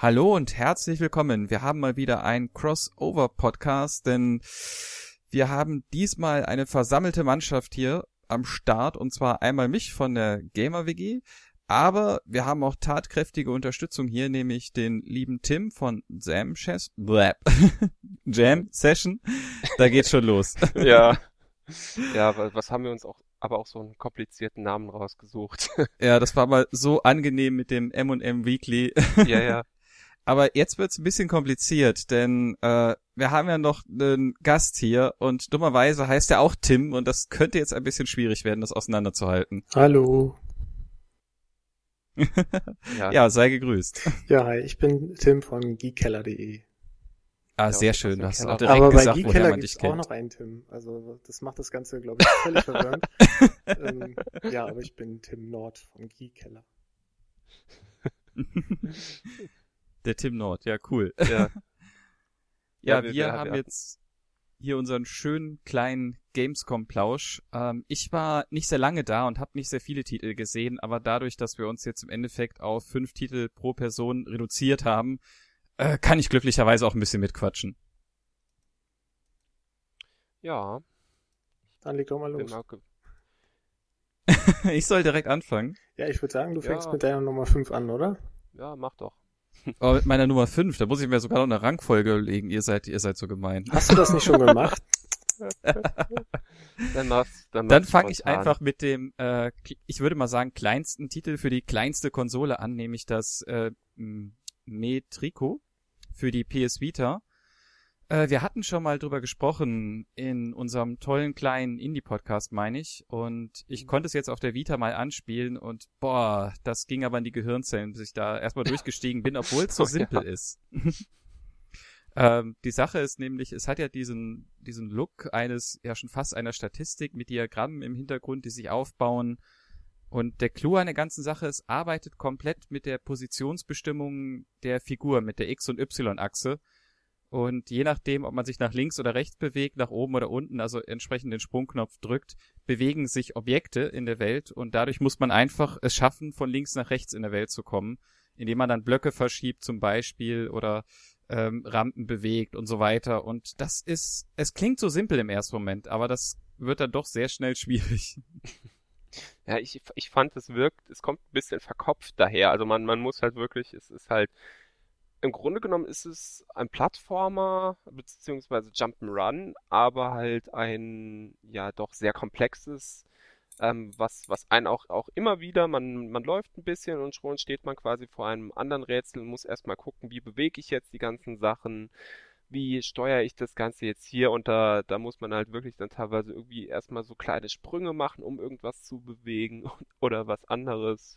Hallo und herzlich willkommen. Wir haben mal wieder einen Crossover-Podcast, denn wir haben diesmal eine versammelte Mannschaft hier am Start, und zwar einmal mich von der Gamer-WG, aber wir haben auch tatkräftige Unterstützung hier, nämlich den lieben Tim von Jam Session. Da geht's schon los. Ja, was haben wir uns aber auch so einen komplizierten Namen rausgesucht. Ja, das war mal so angenehm mit dem M&M Weekly. Ja. Aber jetzt wird's ein bisschen kompliziert, denn wir haben ja noch einen Gast hier und dummerweise heißt er auch Tim und das könnte jetzt ein bisschen schwierig werden, das auseinanderzuhalten. Hallo. Ja, sei gegrüßt. Ja, hi, ich bin Tim von geekkeller.de. Ah, Ja, sehr schön, du hast auch direkt Aber bei gesagt, woher Geekkeller man gibt dich es auch kennt. noch einen Tim. Also das macht das Ganze, glaube ich, völlig verwirrend. Ja, aber ich bin Tim Nord von Geekkeller. Der Tim Nord, ja, cool. Ja. Ja, wir haben jetzt hier unseren schönen kleinen Gamescom-Plausch. Ich war nicht sehr lange da und habe nicht sehr viele Titel gesehen, aber dadurch, dass wir uns jetzt im Endeffekt auf 5 Titel pro Person reduziert haben, kann ich glücklicherweise auch ein bisschen mitquatschen. Ja. Dann leg doch mal los. Genau. Ich soll direkt anfangen. Ja, ich würde sagen, du fängst Ja. mit deiner Nummer 5 an, oder? Ja, mach doch. Aber mit meiner Nummer 5, da muss ich mir sogar noch eine Rangfolge legen. Ihr seid so gemein. Hast du das nicht schon gemacht? Dann Fange ich einfach mit dem, ich würde mal sagen, kleinsten Titel für die kleinste Konsole an, nämlich das Metrico für die PS Vita. Wir hatten schon mal drüber gesprochen in unserem tollen kleinen Indie-Podcast, meine ich. Und ich konnte es jetzt auf der Vita mal anspielen und boah, das ging aber in die Gehirnzellen, bis ich da erstmal durchgestiegen bin, obwohl es so simpel ist. Die Sache ist nämlich, es hat ja diesen Look eines, ja schon fast einer Statistik mit Diagrammen im Hintergrund, die sich aufbauen. Und der Clou an der ganzen Sache ist, arbeitet komplett mit der Positionsbestimmung der Figur, mit der X- und Y-Achse. Und je nachdem, ob man sich nach links oder rechts bewegt, nach oben oder unten, also entsprechend den Sprungknopf drückt, bewegen sich Objekte in der Welt. Und dadurch muss man einfach es schaffen, von links nach rechts in der Welt zu kommen, indem man dann Blöcke verschiebt zum Beispiel oder Rampen bewegt und so weiter. Und es klingt so simpel im ersten Moment, aber das wird dann doch sehr schnell schwierig. Ja, ich fand, es kommt ein bisschen verkopft daher. Also man muss halt wirklich, es ist halt, im Grunde genommen ist es ein Plattformer beziehungsweise Jump'n'Run, aber halt ein, ja, doch sehr komplexes, was einen auch immer wieder, man läuft ein bisschen und schon steht man quasi vor einem anderen Rätsel und muss erstmal gucken, wie bewege ich jetzt die ganzen Sachen, wie steuere ich das Ganze jetzt hier, und da muss man halt wirklich dann teilweise irgendwie erstmal so kleine Sprünge machen, um irgendwas zu bewegen oder was anderes.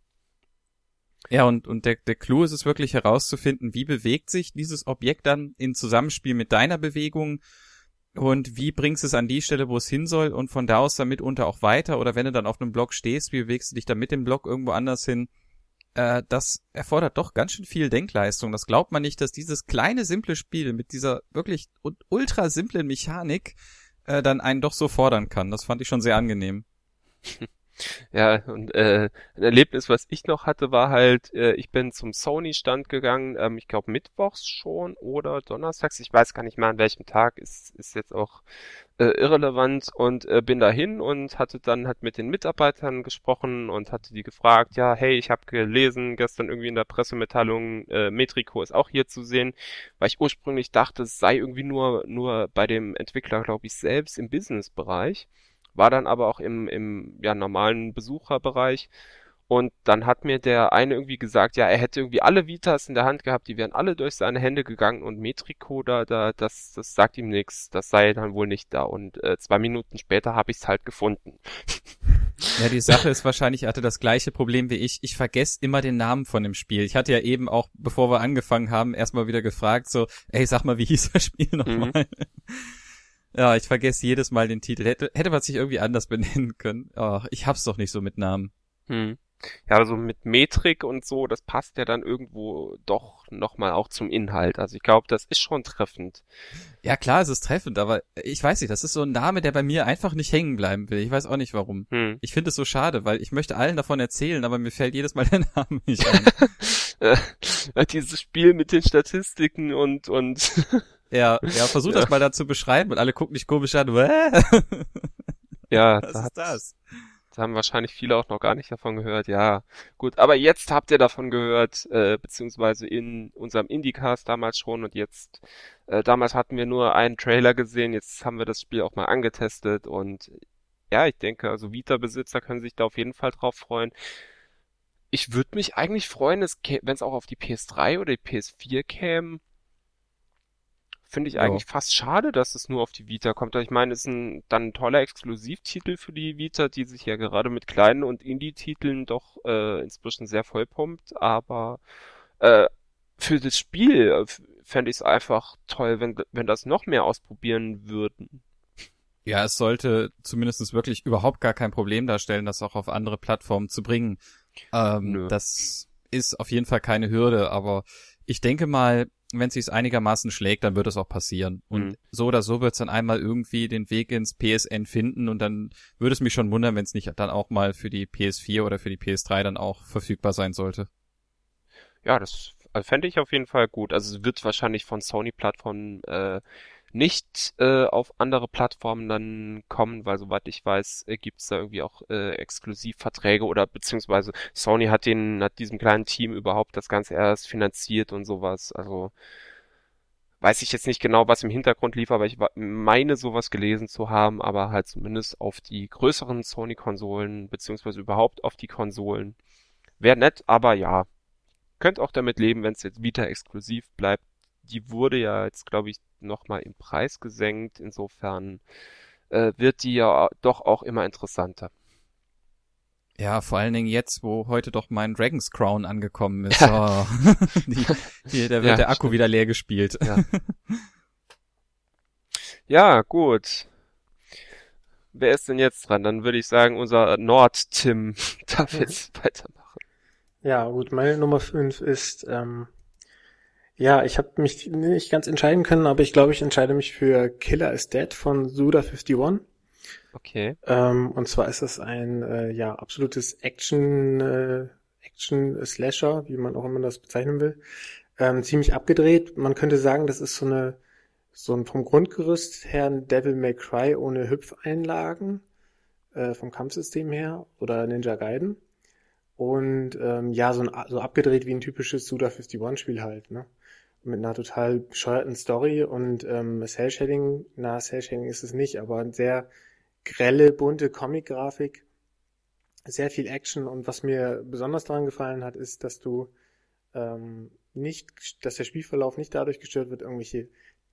Ja, und der Clou ist es wirklich herauszufinden, wie bewegt sich dieses Objekt dann in Zusammenspiel mit deiner Bewegung und wie bringst du es an die Stelle, wo es hin soll, und von da aus dann mitunter auch weiter, oder wenn du dann auf einem Block stehst, wie bewegst du dich dann mit dem Block irgendwo anders hin? Das erfordert doch ganz schön viel Denkleistung. Das glaubt man nicht, dass dieses kleine, simple Spiel mit dieser wirklich ultra simplen Mechanik dann einen doch so fordern kann. Das fand ich schon sehr angenehm. Ja, und ein Erlebnis, was ich noch hatte, war halt, ich bin zum Sony-Stand gegangen, ich glaube mittwochs schon oder donnerstags, ich weiß gar nicht mehr an welchem Tag, ist jetzt auch irrelevant, und bin dahin und hatte dann halt mit den Mitarbeitern gesprochen und hatte die gefragt, ja, hey, ich habe gelesen gestern irgendwie in der Pressemitteilung, Metrico ist auch hier zu sehen, weil ich ursprünglich dachte, es sei irgendwie nur bei dem Entwickler, glaube ich, selbst im Business-Bereich. War dann aber auch im normalen Besucherbereich. Und dann hat mir der eine irgendwie gesagt, ja, er hätte irgendwie alle Vitas in der Hand gehabt, die wären alle durch seine Hände gegangen, und Metrico das sagt ihm nichts, das sei dann wohl nicht da. Und 2 Minuten später habe ich es halt gefunden. Ja, die Sache ist wahrscheinlich, er hatte das gleiche Problem wie ich. Ich vergesse immer den Namen von dem Spiel. Ich hatte ja eben auch, bevor wir angefangen haben, erstmal wieder gefragt, so, ey, sag mal, wie hieß das Spiel nochmal? Ja, ich vergesse jedes Mal den Titel. Hätte man sich irgendwie anders benennen können. Oh, ich hab's doch nicht so mit Namen. Ja, also mit Metrik und so, das passt ja dann irgendwo doch nochmal auch zum Inhalt. Also ich glaube, das ist schon treffend. Ja, klar, es ist treffend, aber ich weiß nicht, das ist so ein Name, der bei mir einfach nicht hängen bleiben will. Ich weiß auch nicht warum. Ich finde es so schade, weil ich möchte allen davon erzählen, aber mir fällt jedes Mal der Name nicht ein. Dieses Spiel mit den Statistiken und Ja, versuch das mal da zu beschreiben und alle gucken dich komisch an. ja, Was ist das? Da haben wahrscheinlich viele auch noch gar nicht davon gehört. Ja, gut, aber jetzt habt ihr davon gehört, beziehungsweise in unserem Indiecast damals schon und jetzt, damals hatten wir nur einen Trailer gesehen, jetzt haben wir das Spiel auch mal angetestet und ja, ich denke, also Vita-Besitzer können sich da auf jeden Fall drauf freuen. Ich würde mich eigentlich freuen, wenn es auch auf die PS3 oder die PS4 käme. Finde ich Ja. eigentlich fast schade, dass es nur auf die Vita kommt. Ich meine, es ist dann ein toller Exklusivtitel für die Vita, die sich ja gerade mit kleinen und Indie-Titeln doch inzwischen sehr vollpumpt. Aber für das Spiel fände ich es einfach toll, wenn das noch mehr ausprobieren würden. Ja, es sollte zumindest wirklich überhaupt gar kein Problem darstellen, das auch auf andere Plattformen zu bringen. Nö. Das ist auf jeden Fall keine Hürde, aber ich denke mal, wenn es sich einigermaßen schlägt, dann wird es auch passieren. Und so oder so wird es dann einmal irgendwie den Weg ins PSN finden und dann würde es mich schon wundern, wenn es nicht dann auch mal für die PS4 oder für die PS3 dann auch verfügbar sein sollte. Ja, das fände ich auf jeden Fall gut. Also es wird wahrscheinlich von Sony-Plattformen nicht auf andere Plattformen dann kommen, weil soweit ich weiß, gibt's da irgendwie auch Exklusivverträge oder beziehungsweise Sony hat diesem kleinen Team überhaupt das Ganze erst finanziert und sowas. Also weiß ich jetzt nicht genau, was im Hintergrund lief, aber ich meine sowas gelesen zu haben, aber halt zumindest auf die größeren Sony-Konsolen beziehungsweise überhaupt auf die Konsolen. Wäre nett, aber ja, könnt auch damit leben, wenn es jetzt Vita exklusiv bleibt. Die wurde ja jetzt, glaube ich, nochmal im Preis gesenkt. Insofern wird die ja doch auch immer interessanter. Ja, vor allen Dingen jetzt, wo heute doch mein Dragon's Crown angekommen ist. Oh. Da wird der Akku stimmt. wieder leer gespielt. Ja. Ja, gut. Wer ist denn jetzt dran? Dann würde ich sagen, unser Nord-Tim darf jetzt weitermachen. Ja, gut, meine Nummer 5 ist, ja, ich habe mich nicht ganz entscheiden können, aber ich glaube, ich entscheide mich für Killer is Dead von Suda51. Okay. Und zwar ist das ein, ja, absolutes Action-Slasher, wie man auch immer das bezeichnen will. Ziemlich abgedreht. Man könnte sagen, das ist so ein vom Grundgerüst her ein Devil May Cry ohne Hüpfeinlagen, vom Kampfsystem her, oder Ninja Gaiden. Und ja, so abgedreht wie ein typisches Suda51-Spiel halt, ne? Mit einer total bescheuerten Story und Cell-Shading ist es nicht, aber eine sehr grelle, bunte Comic-Grafik, sehr viel Action und was mir besonders daran gefallen hat, ist, dass dass der Spielverlauf nicht dadurch gestört wird, irgendwelche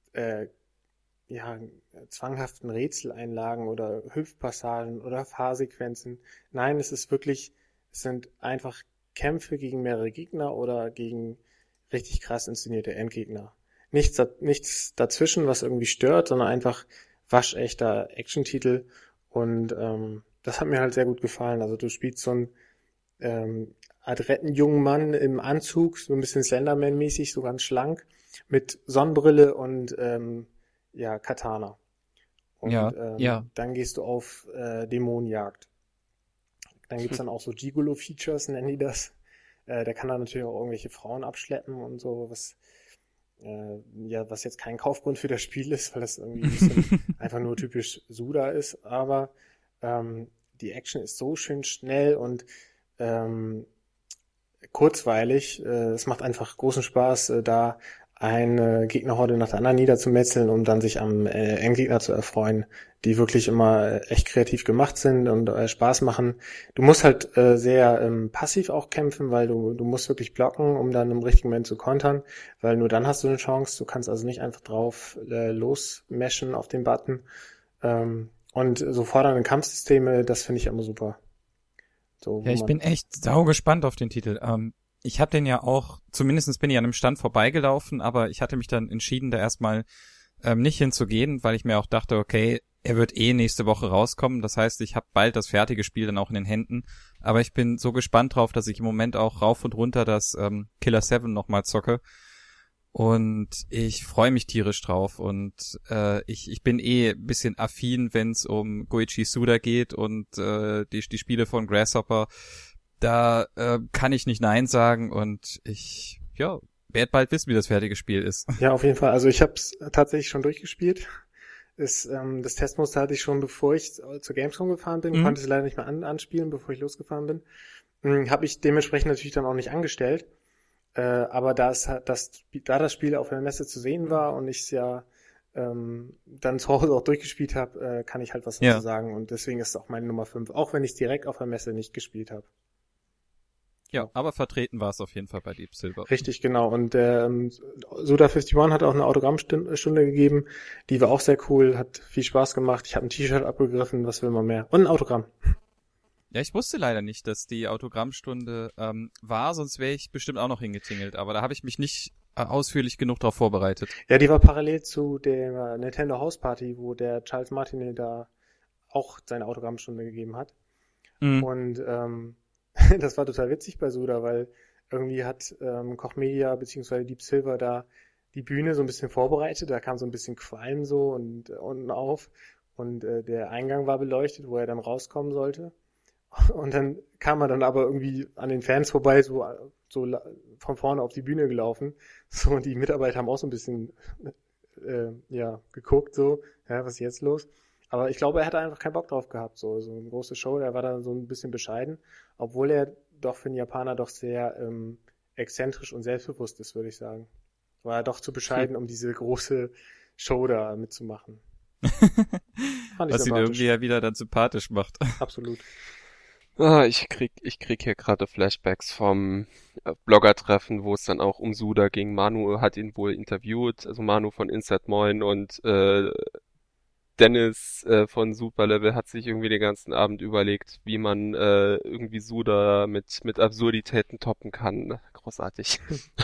ja, zwanghaften Rätseleinlagen oder Hüpfpassagen oder Fahrsequenzen. Nein, es sind einfach Kämpfe gegen mehrere Gegner oder gegen richtig krass inszenierte Endgegner. Nichts dazwischen, was irgendwie stört, sondern einfach waschechter Action-Titel und das hat mir halt sehr gut gefallen. Also du spielst so einen adretten jungen Mann im Anzug, so ein bisschen Slenderman-mäßig, so ganz schlank, mit Sonnenbrille und ja, Katana. Und Ja. dann gehst du auf Dämonenjagd. Dann gibt's dann auch so Gigolo-Features, nennen die das. Der kann dann natürlich auch irgendwelche Frauen abschleppen und so, was jetzt kein Kaufgrund für das Spiel ist, weil das irgendwie ein bisschen einfach nur typisch Suda ist. Aber die Action ist so schön schnell und kurzweilig. Es macht einfach großen Spaß, da eine Gegnerhorde nach der anderen niederzumetzeln, um dann sich am Endgegner zu erfreuen, die wirklich immer echt kreativ gemacht sind und Spaß machen. Du musst halt sehr passiv auch kämpfen, weil du musst wirklich blocken, um dann im richtigen Moment zu kontern, weil nur dann hast du eine Chance. Du kannst also nicht einfach drauf losmashen auf den Button. Und so fordernde Kampfsysteme, das finde ich immer super. So, Ja, ich bin echt sau gespannt auf den Titel. Ich habe den ja auch, zumindest bin ich an einem Stand vorbeigelaufen, aber ich hatte mich dann entschieden, da erstmal nicht hinzugehen, weil ich mir auch dachte, okay, er wird nächste Woche rauskommen. Das heißt, ich habe bald das fertige Spiel dann auch in den Händen. Aber ich bin so gespannt drauf, dass ich im Moment auch rauf und runter das Killer 7 nochmal zocke. Und ich freue mich tierisch drauf. Und ich bin ein bisschen affin, wenn es um Goichi Suda geht und die Spiele von Grasshopper. Da kann ich nicht Nein sagen und ich werde bald wissen, wie das fertige Spiel ist. Ja, auf jeden Fall. Also ich habe es tatsächlich schon durchgespielt. Das Testmuster hatte ich schon, bevor ich zur Gamescom gefahren bin, konnte es leider nicht mehr anspielen, bevor ich losgefahren bin. Habe ich dementsprechend natürlich dann auch nicht angestellt. Aber da das Spiel auf der Messe zu sehen war und ich es ja dann zu Hause auch durchgespielt habe, kann ich halt was dazu sagen. Und deswegen ist es auch meine Nummer 5, auch wenn ich es direkt auf der Messe nicht gespielt habe. Ja, aber vertreten war es auf jeden Fall bei Deep Silver. Richtig, genau. Und Suda51 hat auch eine Autogrammstunde gegeben. Die war auch sehr cool, hat viel Spaß gemacht. Ich habe ein T-Shirt abgegriffen, was will man mehr? Und ein Autogramm. Ja, ich wusste leider nicht, dass die Autogrammstunde war, sonst wäre ich bestimmt auch noch hingetingelt. Aber da habe ich mich nicht ausführlich genug darauf vorbereitet. Ja, die war parallel zu der Nintendo House Party, wo der Charles Martinet da auch seine Autogrammstunde gegeben hat. Und das war total witzig bei Suda, weil irgendwie hat Koch Media bzw. Deep Silver da die Bühne so ein bisschen vorbereitet. Da kam so ein bisschen Qualm so und unten auf und der Eingang war beleuchtet, wo er dann rauskommen sollte. Und dann kam er dann aber irgendwie an den Fans vorbei, so von vorne auf die Bühne gelaufen. So, und die Mitarbeiter haben auch so ein bisschen geguckt, so, ja, was ist jetzt los? Aber ich glaube, er hatte einfach keinen Bock drauf gehabt, so eine große Show, der war dann so ein bisschen bescheiden, obwohl er doch für einen Japaner doch sehr exzentrisch und selbstbewusst ist, würde ich sagen. War er doch zu bescheiden, um diese große Show da mitzumachen. Was ihn irgendwie ja wieder dann sympathisch macht. Absolut. Ich krieg hier gerade Flashbacks vom Blogger-Treffen, wo es dann auch um Suda ging. Manu hat ihn wohl interviewt, also Manu von Inside Moin und Dennis von Superlevel hat sich irgendwie den ganzen Abend überlegt, wie man irgendwie Suda mit Absurditäten toppen kann. Großartig.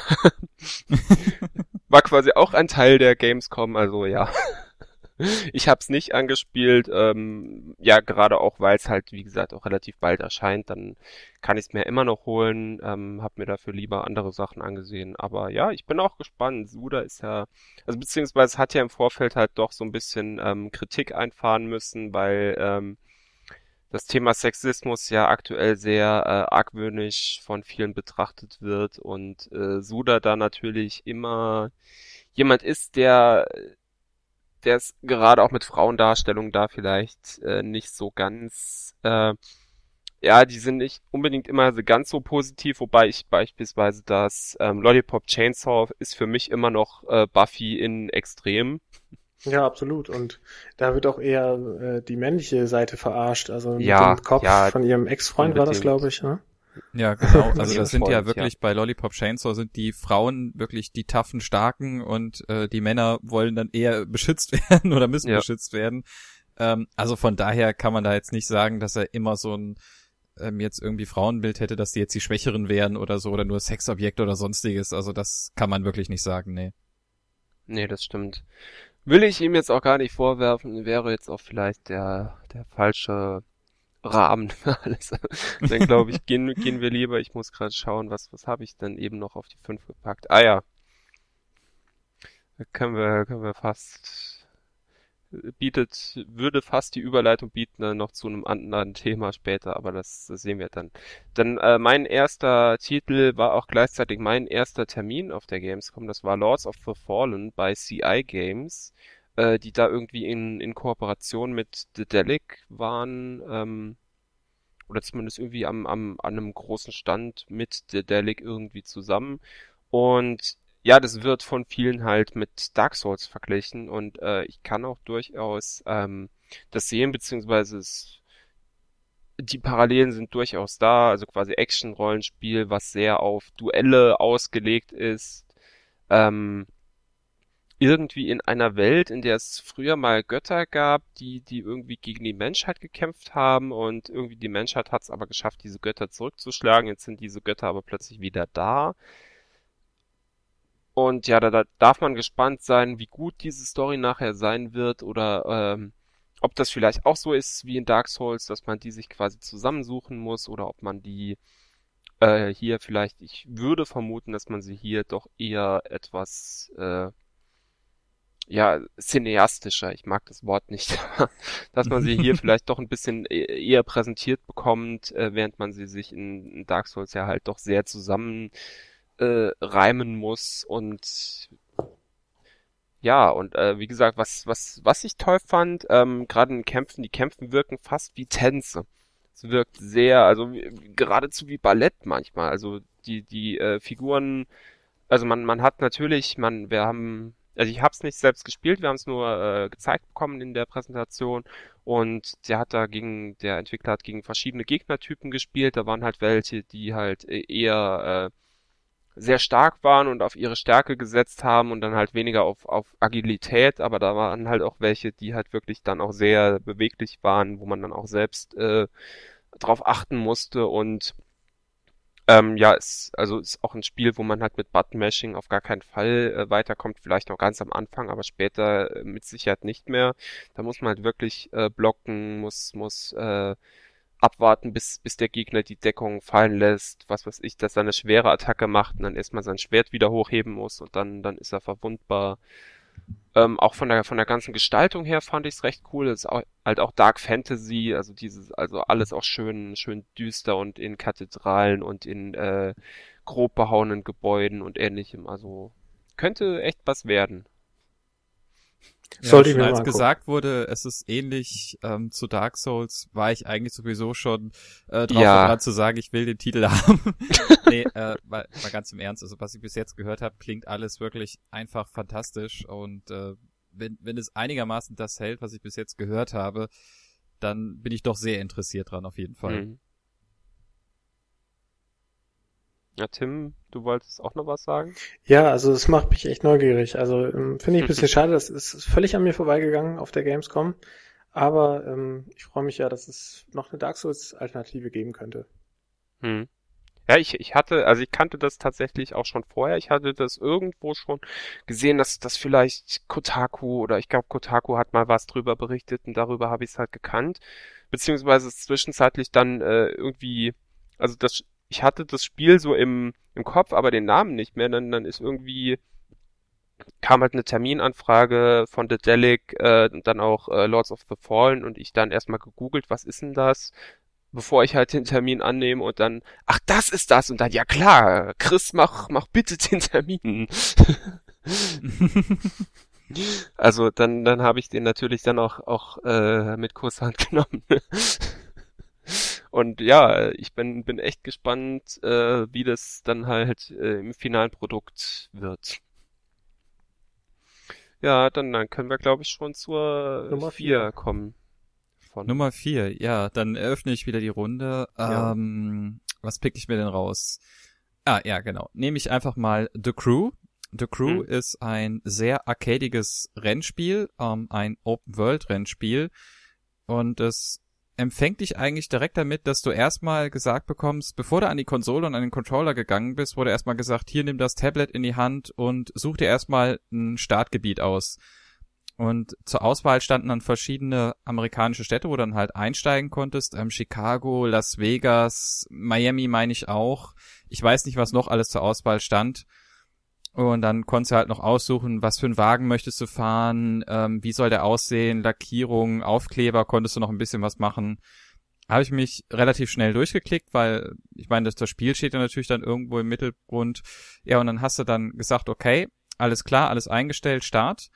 War quasi auch ein Teil der Gamescom, also ja. Ich hab's nicht angespielt, ja, gerade auch, weil es halt, wie gesagt, auch relativ bald erscheint, dann kann ich es mir immer noch holen, hab mir dafür lieber andere Sachen angesehen, aber ja, ich bin auch gespannt. Suda ist ja, also beziehungsweise hat ja im Vorfeld halt doch so ein bisschen Kritik einfahren müssen, weil das Thema Sexismus ja aktuell sehr argwöhnisch von vielen betrachtet wird und Suda da natürlich immer jemand ist, der es gerade auch mit Frauendarstellungen da vielleicht nicht so ganz, ja, die sind nicht unbedingt immer so ganz so positiv, wobei ich beispielsweise das Lollipop Chainsaw ist für mich immer noch Buffy in Extrem. Ja, absolut. Und da wird auch eher die männliche Seite verarscht, also mit Ja, dem Kopf ja, von ihrem Ex-Freund war das, unbedingt. glaube ich, ne? Ja, genau. Also das sind ja Freund, wirklich bei Lollipop Chainsaw sind die Frauen wirklich die taffen, starken und die Männer wollen dann eher beschützt werden oder müssen beschützt werden. Also von daher kann man da jetzt nicht sagen, dass er immer so ein jetzt irgendwie Frauenbild hätte, dass die jetzt die Schwächeren wären oder so oder nur Sexobjekt oder sonstiges. Also das kann man wirklich nicht sagen, nee. Nee, das stimmt. Will ich ihm jetzt auch gar nicht vorwerfen, wäre jetzt auch vielleicht der falsche Rahmen für alles. Dann glaube ich, gehen wir lieber. Ich muss gerade schauen, was habe ich denn eben noch auf die 5 gepackt. Ah ja. Da können wir fast, würde fast die Überleitung bieten dann noch zu einem anderen Thema später, aber das sehen wir dann. Dann mein erster Titel war auch gleichzeitig mein erster Termin auf der Gamescom. Das war Lords of the Fallen bei CI Games, die da irgendwie in Kooperation mit Dedelic waren, oder zumindest irgendwie an einem großen Stand mit Dedelic irgendwie zusammen. Und ja, das wird von vielen halt mit Dark Souls verglichen und ich kann auch durchaus das sehen, beziehungsweise die Parallelen sind durchaus da, also quasi Action-Rollenspiel, was sehr auf Duelle ausgelegt ist. Irgendwie in einer Welt, in der es früher mal Götter gab, die irgendwie gegen die Menschheit gekämpft haben und irgendwie die Menschheit hat es aber geschafft, diese Götter zurückzuschlagen. Jetzt sind diese Götter aber plötzlich wieder da. Und ja, da darf man gespannt sein, wie gut diese Story nachher sein wird oder ob das vielleicht auch so ist wie in Dark Souls, dass man die sich quasi zusammensuchen muss oder ob man die hier vielleicht, ich würde vermuten, dass man sie hier doch eher etwas ja, cineastischer, ich mag das Wort nicht, dass man sie hier vielleicht doch ein bisschen eher präsentiert bekommt, während man sie sich in Dark Souls ja halt doch sehr zusammen reimen muss und ja, und wie gesagt, was ich toll fand, gerade in Kämpfen, die Kämpfen wirken fast wie Tänze. Es wirkt sehr, also geradezu wie Ballett manchmal. Also die Figuren, also man hat natürlich, wir haben, also ich habe es nicht selbst gespielt, wir haben es nur gezeigt bekommen in der Präsentation und der Entwickler hat gegen verschiedene Gegnertypen gespielt. Da waren halt welche, die halt eher sehr stark waren und auf ihre Stärke gesetzt haben und dann halt weniger auf Agilität, aber da waren halt auch welche, die halt wirklich dann auch sehr beweglich waren, wo man dann auch selbst drauf achten musste und ja, ist auch ein Spiel, wo man halt mit Button-Mashing auf gar keinen Fall weiterkommt, vielleicht noch ganz am Anfang, aber später mit Sicherheit nicht mehr. Da muss man halt wirklich blocken, muss abwarten, bis der Gegner die Deckung fallen lässt, was weiß ich, dass er eine schwere Attacke macht und dann erstmal sein Schwert wieder hochheben muss und dann ist er verwundbar. Auch von der ganzen Gestaltung her fand ich es recht cool. Es ist halt auch Dark Fantasy, also alles auch schön düster und in Kathedralen und in grob behauenen Gebäuden und ähnlichem. Also könnte echt was werden. Ja, Sollte ich schon mir als mal gesagt wurde, es ist ähnlich zu Dark Souls, war ich eigentlich sowieso schon drauf und Ja, dran zu sagen, ich will den Titel haben. Nee, mal ganz im Ernst, also was ich bis jetzt gehört habe, klingt alles wirklich einfach fantastisch und wenn es einigermaßen das hält, was ich bis jetzt gehört habe, dann bin ich doch sehr interessiert dran, auf jeden Fall. mhm. Ja, Tim, du wolltest auch noch was sagen? Ja, also es macht mich echt neugierig. Also finde ich ein bisschen schade, das ist völlig an mir vorbeigegangen auf der Gamescom. Aber ich freue mich ja, dass es noch eine Dark Souls-Alternative geben könnte. Hm. Ja, ich kannte das tatsächlich auch schon vorher. Ich hatte das irgendwo schon gesehen, dass das vielleicht Kotaku oder ich glaube Kotaku hat mal was drüber berichtet und darüber habe ich es halt gekannt. Beziehungsweise es zwischenzeitlich dann irgendwie, also ich hatte das Spiel so im Kopf, aber den Namen nicht mehr. Dann ist irgendwie, kam halt eine Terminanfrage von Daedalic und dann auch Lords of the Fallen und ich dann erstmal gegoogelt, was ist denn das? Bevor ich halt den Termin annehme und dann, ach, das ist das und dann, ja klar, Chris, mach bitte den Termin. Also dann habe ich den natürlich dann auch mit Kusshand genommen. Und ja, ich bin echt gespannt, wie das dann halt im finalen Produkt wird. Ja, dann können wir, glaube ich, schon zur Nummer 4 4. kommen. Nummer 4, ja, dann eröffne ich wieder die Runde. Ja. Was pick ich mir denn raus? Ah, ja, genau. Nehme ich einfach mal The Crew. The Crew ist ein sehr arcadiges Rennspiel, ein Open-World-Rennspiel. Und es empfängt dich eigentlich direkt damit, dass du erstmal gesagt bekommst, bevor du an die Konsole und an den Controller gegangen bist, wurde erstmal gesagt, hier nimm das Tablet in die Hand und such dir erstmal ein Startgebiet aus. Und zur Auswahl standen dann verschiedene amerikanische Städte, wo du dann halt einsteigen konntest. Chicago, Las Vegas, Miami meine ich auch. Ich weiß nicht, was noch alles zur Auswahl stand. Und dann konntest du halt noch aussuchen, was für einen Wagen möchtest du fahren, wie soll der aussehen, Lackierung, Aufkleber, konntest du noch ein bisschen was machen. Habe ich mich relativ schnell durchgeklickt, weil ich meine, das Spiel steht ja natürlich dann irgendwo im Mittelgrund. Ja, und dann hast du dann gesagt, okay, alles klar, alles eingestellt, Start.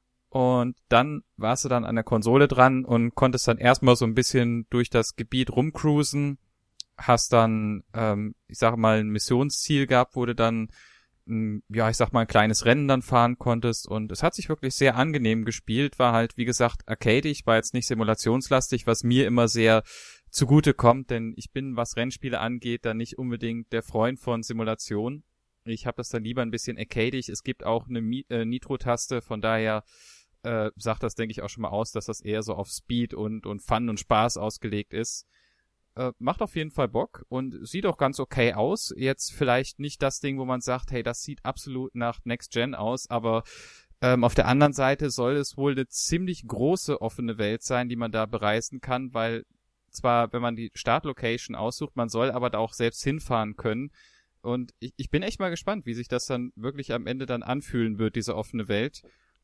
Und dann warst du dann an der Konsole dran und konntest dann erstmal so ein bisschen durch das Gebiet rumcruisen, hast dann, ich sage mal, ein Missionsziel gehabt, wo du dann ja, ich sag mal, ein kleines Rennen dann fahren konntest und es hat sich wirklich sehr angenehm gespielt, war halt, wie gesagt, arcadig, war jetzt nicht simulationslastig, was mir immer sehr zugute kommt, denn ich bin, was Rennspiele angeht, dann nicht unbedingt der Freund von Simulation. Ich habe das dann lieber ein bisschen arcadig. Es gibt auch eine Nitro-Taste, von daher sagt das, denke ich, auch schon mal aus, dass das eher so auf Speed und Fun und Spaß ausgelegt ist. Macht auf jeden Fall Bock und sieht auch ganz okay aus. Jetzt vielleicht nicht das Ding, wo man sagt, hey, das sieht absolut nach Next Gen aus, aber auf der anderen Seite soll es wohl eine ziemlich große offene Welt sein, die man da bereisen kann, weil zwar, wenn man die Startlocation aussucht, man soll aber da auch selbst hinfahren können. Und ich bin echt mal gespannt, wie sich das dann wirklich am Ende dann anfühlen wird, diese offene Welt.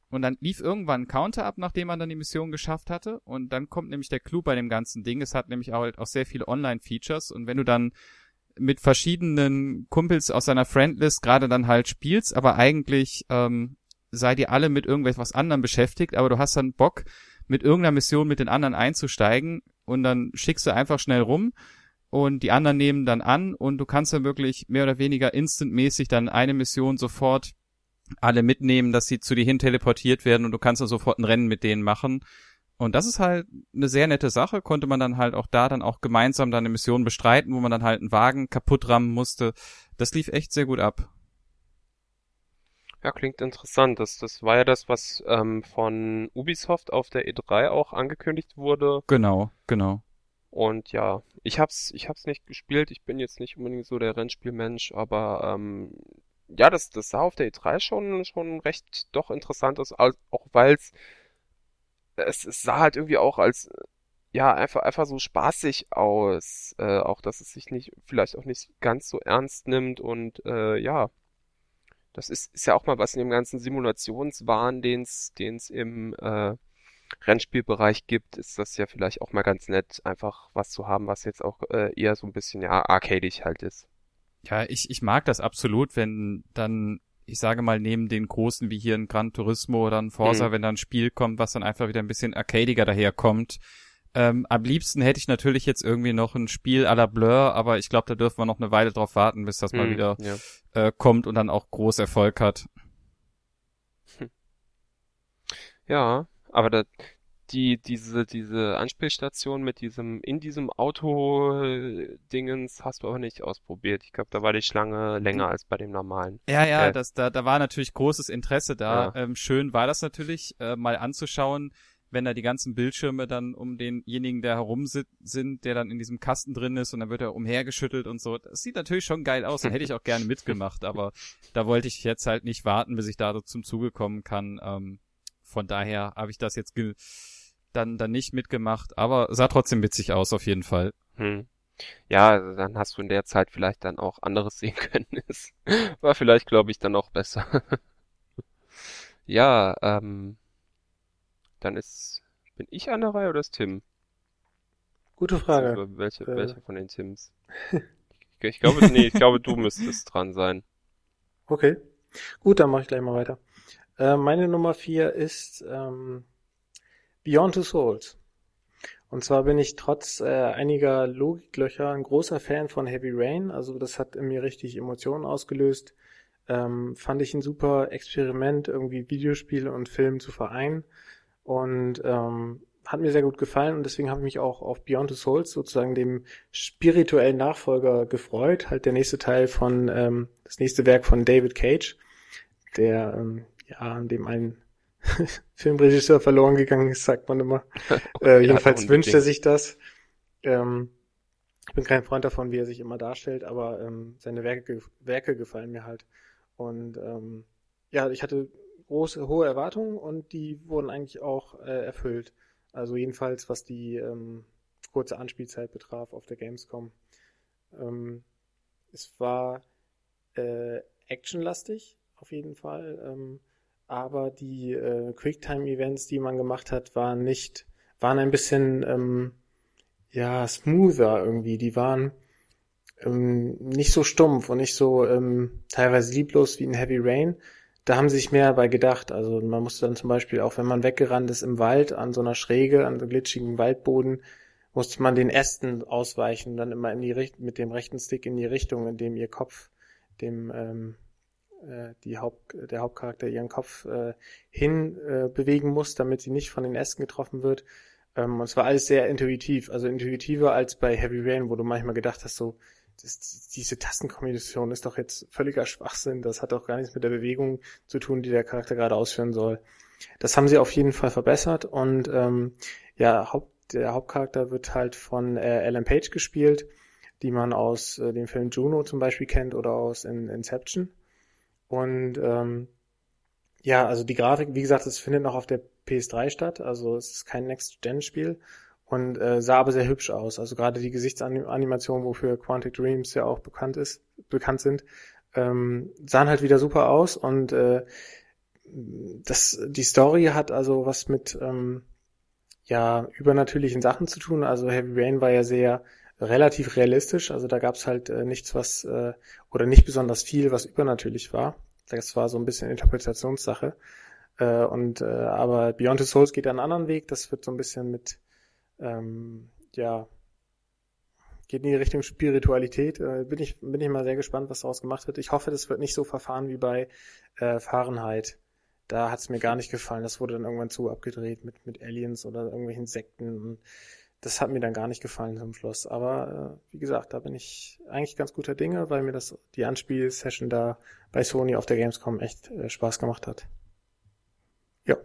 Und dann lief irgendwann ein Counter ab, nachdem man dann die Mission geschafft hatte. Und dann kommt nämlich der Clou bei dem ganzen Ding. Es hat nämlich auch sehr viele Online-Features. Und wenn du dann mit verschiedenen Kumpels aus deiner Friendlist gerade dann halt spielst, aber eigentlich seid ihr alle mit irgendwas anderem beschäftigt, aber du hast dann Bock, mit irgendeiner Mission mit den anderen einzusteigen und dann schickst du einfach schnell rum und die anderen nehmen dann an und du kannst dann wirklich mehr oder weniger instantmäßig dann eine Mission sofort alle mitnehmen, dass sie zu dir hin teleportiert werden und du kannst dann sofort ein Rennen mit denen machen. Und das ist halt eine sehr nette Sache, konnte man dann halt auch da dann auch gemeinsam dann eine Mission bestreiten, wo man dann halt einen Wagen kaputt rammen musste. Das lief echt sehr gut ab. Ja, klingt interessant. Das war ja das, was von Ubisoft auf der E3 auch angekündigt wurde. Genau. Und ja, ich hab's nicht gespielt. Ich bin jetzt nicht unbedingt so der Rennspielmensch, aber ja, das sah auf der E3 schon recht doch interessant aus, auch weil es sah halt irgendwie auch als ja einfach so spaßig aus, auch dass es sich nicht vielleicht auch nicht ganz so ernst nimmt und ja, das ist ja auch mal was in dem ganzen Simulationswahn, den's im Rennspielbereich gibt, ist das ja vielleicht auch mal ganz nett, einfach was zu haben, was jetzt auch eher so ein bisschen ja arcadig halt ist. Ja, ich mag das absolut, wenn dann, ich sage mal, neben den großen wie hier ein Gran Turismo oder ein Forza, wenn da ein Spiel kommt, was dann einfach wieder ein bisschen arcadiger daherkommt. Am liebsten hätte ich natürlich jetzt irgendwie noch ein Spiel à la Blur, aber ich glaube, da dürfen wir noch eine Weile drauf warten, bis das mal wieder kommt und dann auch groß Erfolg hat. Ja, aber diese Anspielstation mit in diesem Auto-Dingens hast du aber nicht ausprobiert. Ich glaube, da war die Schlange länger als bei dem normalen. Ja, da war natürlich großes Interesse da. Ja. Schön war das natürlich, mal anzuschauen, wenn da die ganzen Bildschirme dann um denjenigen, der herum sind, der dann in diesem Kasten drin ist und dann wird er umhergeschüttelt und so. Das sieht natürlich schon geil aus und hätte ich auch gerne mitgemacht, aber da wollte ich jetzt halt nicht warten, bis ich da so zum Zuge kommen kann. Von daher habe ich das jetzt dann nicht mitgemacht, aber sah trotzdem witzig aus, auf jeden Fall. Ja, also dann hast du in der Zeit vielleicht dann auch anderes sehen können. War vielleicht, glaube ich, dann auch besser. Ja, dann bin ich an der Reihe oder ist Tim? Gute Frage. Also, welcher von den Tims? Ich glaube, du müsstest dran sein. Okay. Gut, dann mache ich gleich mal weiter. Meine Nummer 4 ist Beyond Two Souls. Und zwar bin ich trotz einiger Logiklöcher ein großer Fan von Heavy Rain. Also das hat in mir richtig Emotionen ausgelöst. Fand ich ein super Experiment, irgendwie Videospiele und Film zu vereinen. Und hat mir sehr gut gefallen und deswegen habe ich mich auch auf Beyond Two Souls, sozusagen dem spirituellen Nachfolger, gefreut. Halt der nächste Teil von, das nächste Werk von David Cage, der an dem ein Filmregisseur verloren gegangen ist, sagt man immer. Jedenfalls wünscht er sich das. Ich bin kein Freund davon, wie er sich immer darstellt, aber seine Werke gefallen mir halt. Und ich hatte hohe Erwartungen und die wurden eigentlich auch erfüllt. Also jedenfalls, was die kurze Anspielzeit betraf auf der Gamescom. Es war actionlastig, auf jeden Fall. Aber die Quicktime-Events, die man gemacht hat, waren ein bisschen smoother irgendwie. Die waren nicht so stumpf und nicht so teilweise lieblos wie in Heavy Rain. Da haben sie sich mehr dabei gedacht. Also man musste dann zum Beispiel, auch wenn man weggerannt ist im Wald, an so einer Schräge, an so glitschigen Waldboden, musste man den Ästen ausweichen und dann immer mit dem rechten Stick in die Richtung, in dem ihr Kopf der Hauptcharakter ihren Kopf bewegen muss, damit sie nicht von den Ästen getroffen wird. Und es war alles sehr intuitiv, also intuitiver als bei Heavy Rain, wo du manchmal gedacht hast, so, diese Tastenkombination ist doch jetzt völliger Schwachsinn, das hat doch gar nichts mit der Bewegung zu tun, die der Charakter gerade ausführen soll. Das haben sie auf jeden Fall verbessert und der Hauptcharakter wird halt von Ellen Page gespielt, die man aus dem Film Juno zum Beispiel kennt oder aus Inception. Und also die Grafik, wie gesagt, es findet noch auf der PS3 statt, also es ist kein Next-Gen-Spiel und sah aber sehr hübsch aus. Also gerade die Gesichtsanimationen, wofür Quantic Dreams ja auch bekannt sind, sahen halt wieder super aus und die Story hat also was mit übernatürlichen Sachen zu tun. Also Heavy Rain war ja sehr relativ realistisch. Also da gab es halt nichts, was oder nicht besonders viel, was übernatürlich war. Das war so ein bisschen Interpretationssache. Aber Beyond the Souls geht einen anderen Weg. Das wird so ein bisschen mit geht in die Richtung Spiritualität. Bin ich mal sehr gespannt, was daraus gemacht wird. Ich hoffe, das wird nicht so verfahren wie bei Fahrenheit. Da hat es mir gar nicht gefallen. Das wurde dann irgendwann zu abgedreht mit Aliens oder irgendwelchen Sekten. Und das hat mir dann gar nicht gefallen zum Schluss. Aber wie gesagt, da bin ich eigentlich ganz guter Dinge, weil mir die Anspielsession da bei Sony auf der Gamescom echt Spaß gemacht hat. Ja.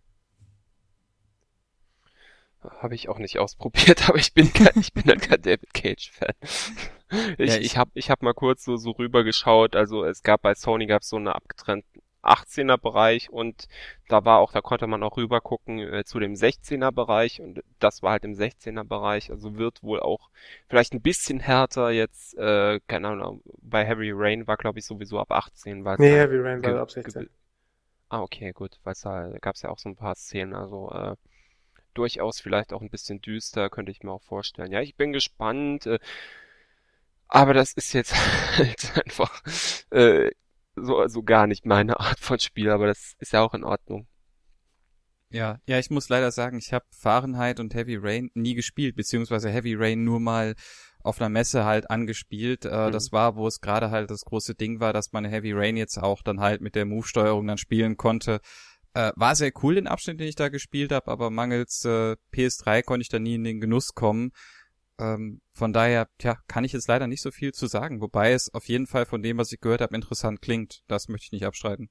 Habe ich auch nicht ausprobiert, aber ich bin halt kein David Cage-Fan. Ich hab mal kurz so rüber geschaut. Also bei Sony gab's so einen abgetrennten 18er Bereich und da konnte man auch rüber gucken zu dem 16er Bereich und das war halt im 16er Bereich. Also wird wohl auch vielleicht ein bisschen härter jetzt, keine Ahnung, bei Heavy Rain war glaube ich sowieso ab 18, weil Nee, Heavy Rain war ab 16. Okay, gut, weil da gab's ja auch so ein paar Szenen, also durchaus vielleicht auch ein bisschen düster, könnte ich mir auch vorstellen. Ja, ich bin gespannt, aber das ist jetzt halt einfach so gar nicht meine Art von Spiel, aber das ist ja auch in Ordnung. Ja, ich muss leider sagen, ich habe Fahrenheit und Heavy Rain nie gespielt, beziehungsweise Heavy Rain nur mal auf einer Messe halt angespielt. Das war, wo es gerade halt das große Ding war, dass man Heavy Rain jetzt auch dann halt mit der Move-Steuerung dann spielen konnte. War sehr cool, den Abschnitt, den ich da gespielt habe, aber mangels PS3 konnte ich da nie in den Genuss kommen. Von daher, kann ich jetzt leider nicht so viel zu sagen, wobei es auf jeden Fall von dem, was ich gehört habe, interessant klingt. Das möchte ich nicht abstreiten.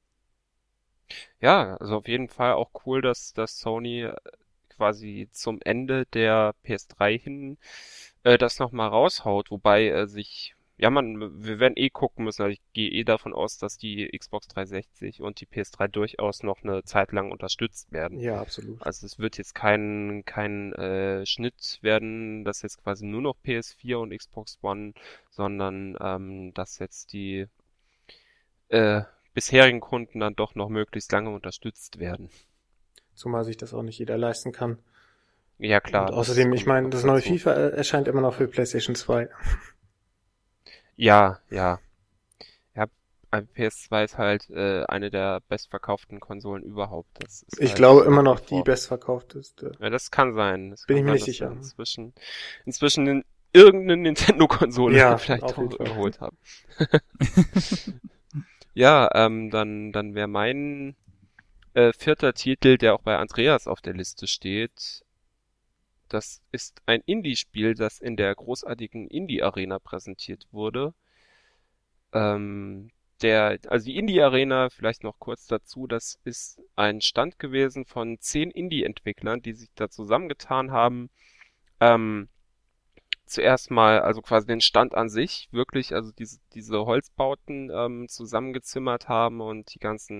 Ja, also auf jeden Fall auch cool, dass Sony quasi zum Ende der PS3 hin das nochmal raushaut, wobei wir werden gucken müssen, also ich gehe davon aus, dass die Xbox 360 und die PS3 durchaus noch eine Zeit lang unterstützt werden. Ja, absolut. Also es wird jetzt kein Schnitt werden, dass jetzt quasi nur noch PS4 und Xbox One, sondern dass jetzt die bisherigen Kunden dann doch noch möglichst lange unterstützt werden. Zumal sich das auch nicht jeder leisten kann. Ja, klar. Und außerdem, ich meine, das neue FIFA erscheint immer noch für PlayStation 2. Ja. Ja, PS2 ist halt eine der bestverkauften Konsolen überhaupt. Das ist Ich halt glaube immer noch die bestverkaufteste. Ja, das kann sein. Bin ich mir nicht sicher. Inzwischen in irgendeine Nintendo-Konsole vielleicht auch überholt haben. Ja, dann wäre mein vierter Titel, der auch bei Andreas auf der Liste steht. Das ist ein Indie-Spiel, das in der großartigen Indie-Arena präsentiert wurde. Also die Indie-Arena, vielleicht noch kurz dazu, das ist ein Stand gewesen von 10 Indie-Entwicklern, die sich da zusammengetan haben. Zuerst mal, also quasi den Stand an sich, wirklich, also diese Holzbauten zusammengezimmert haben und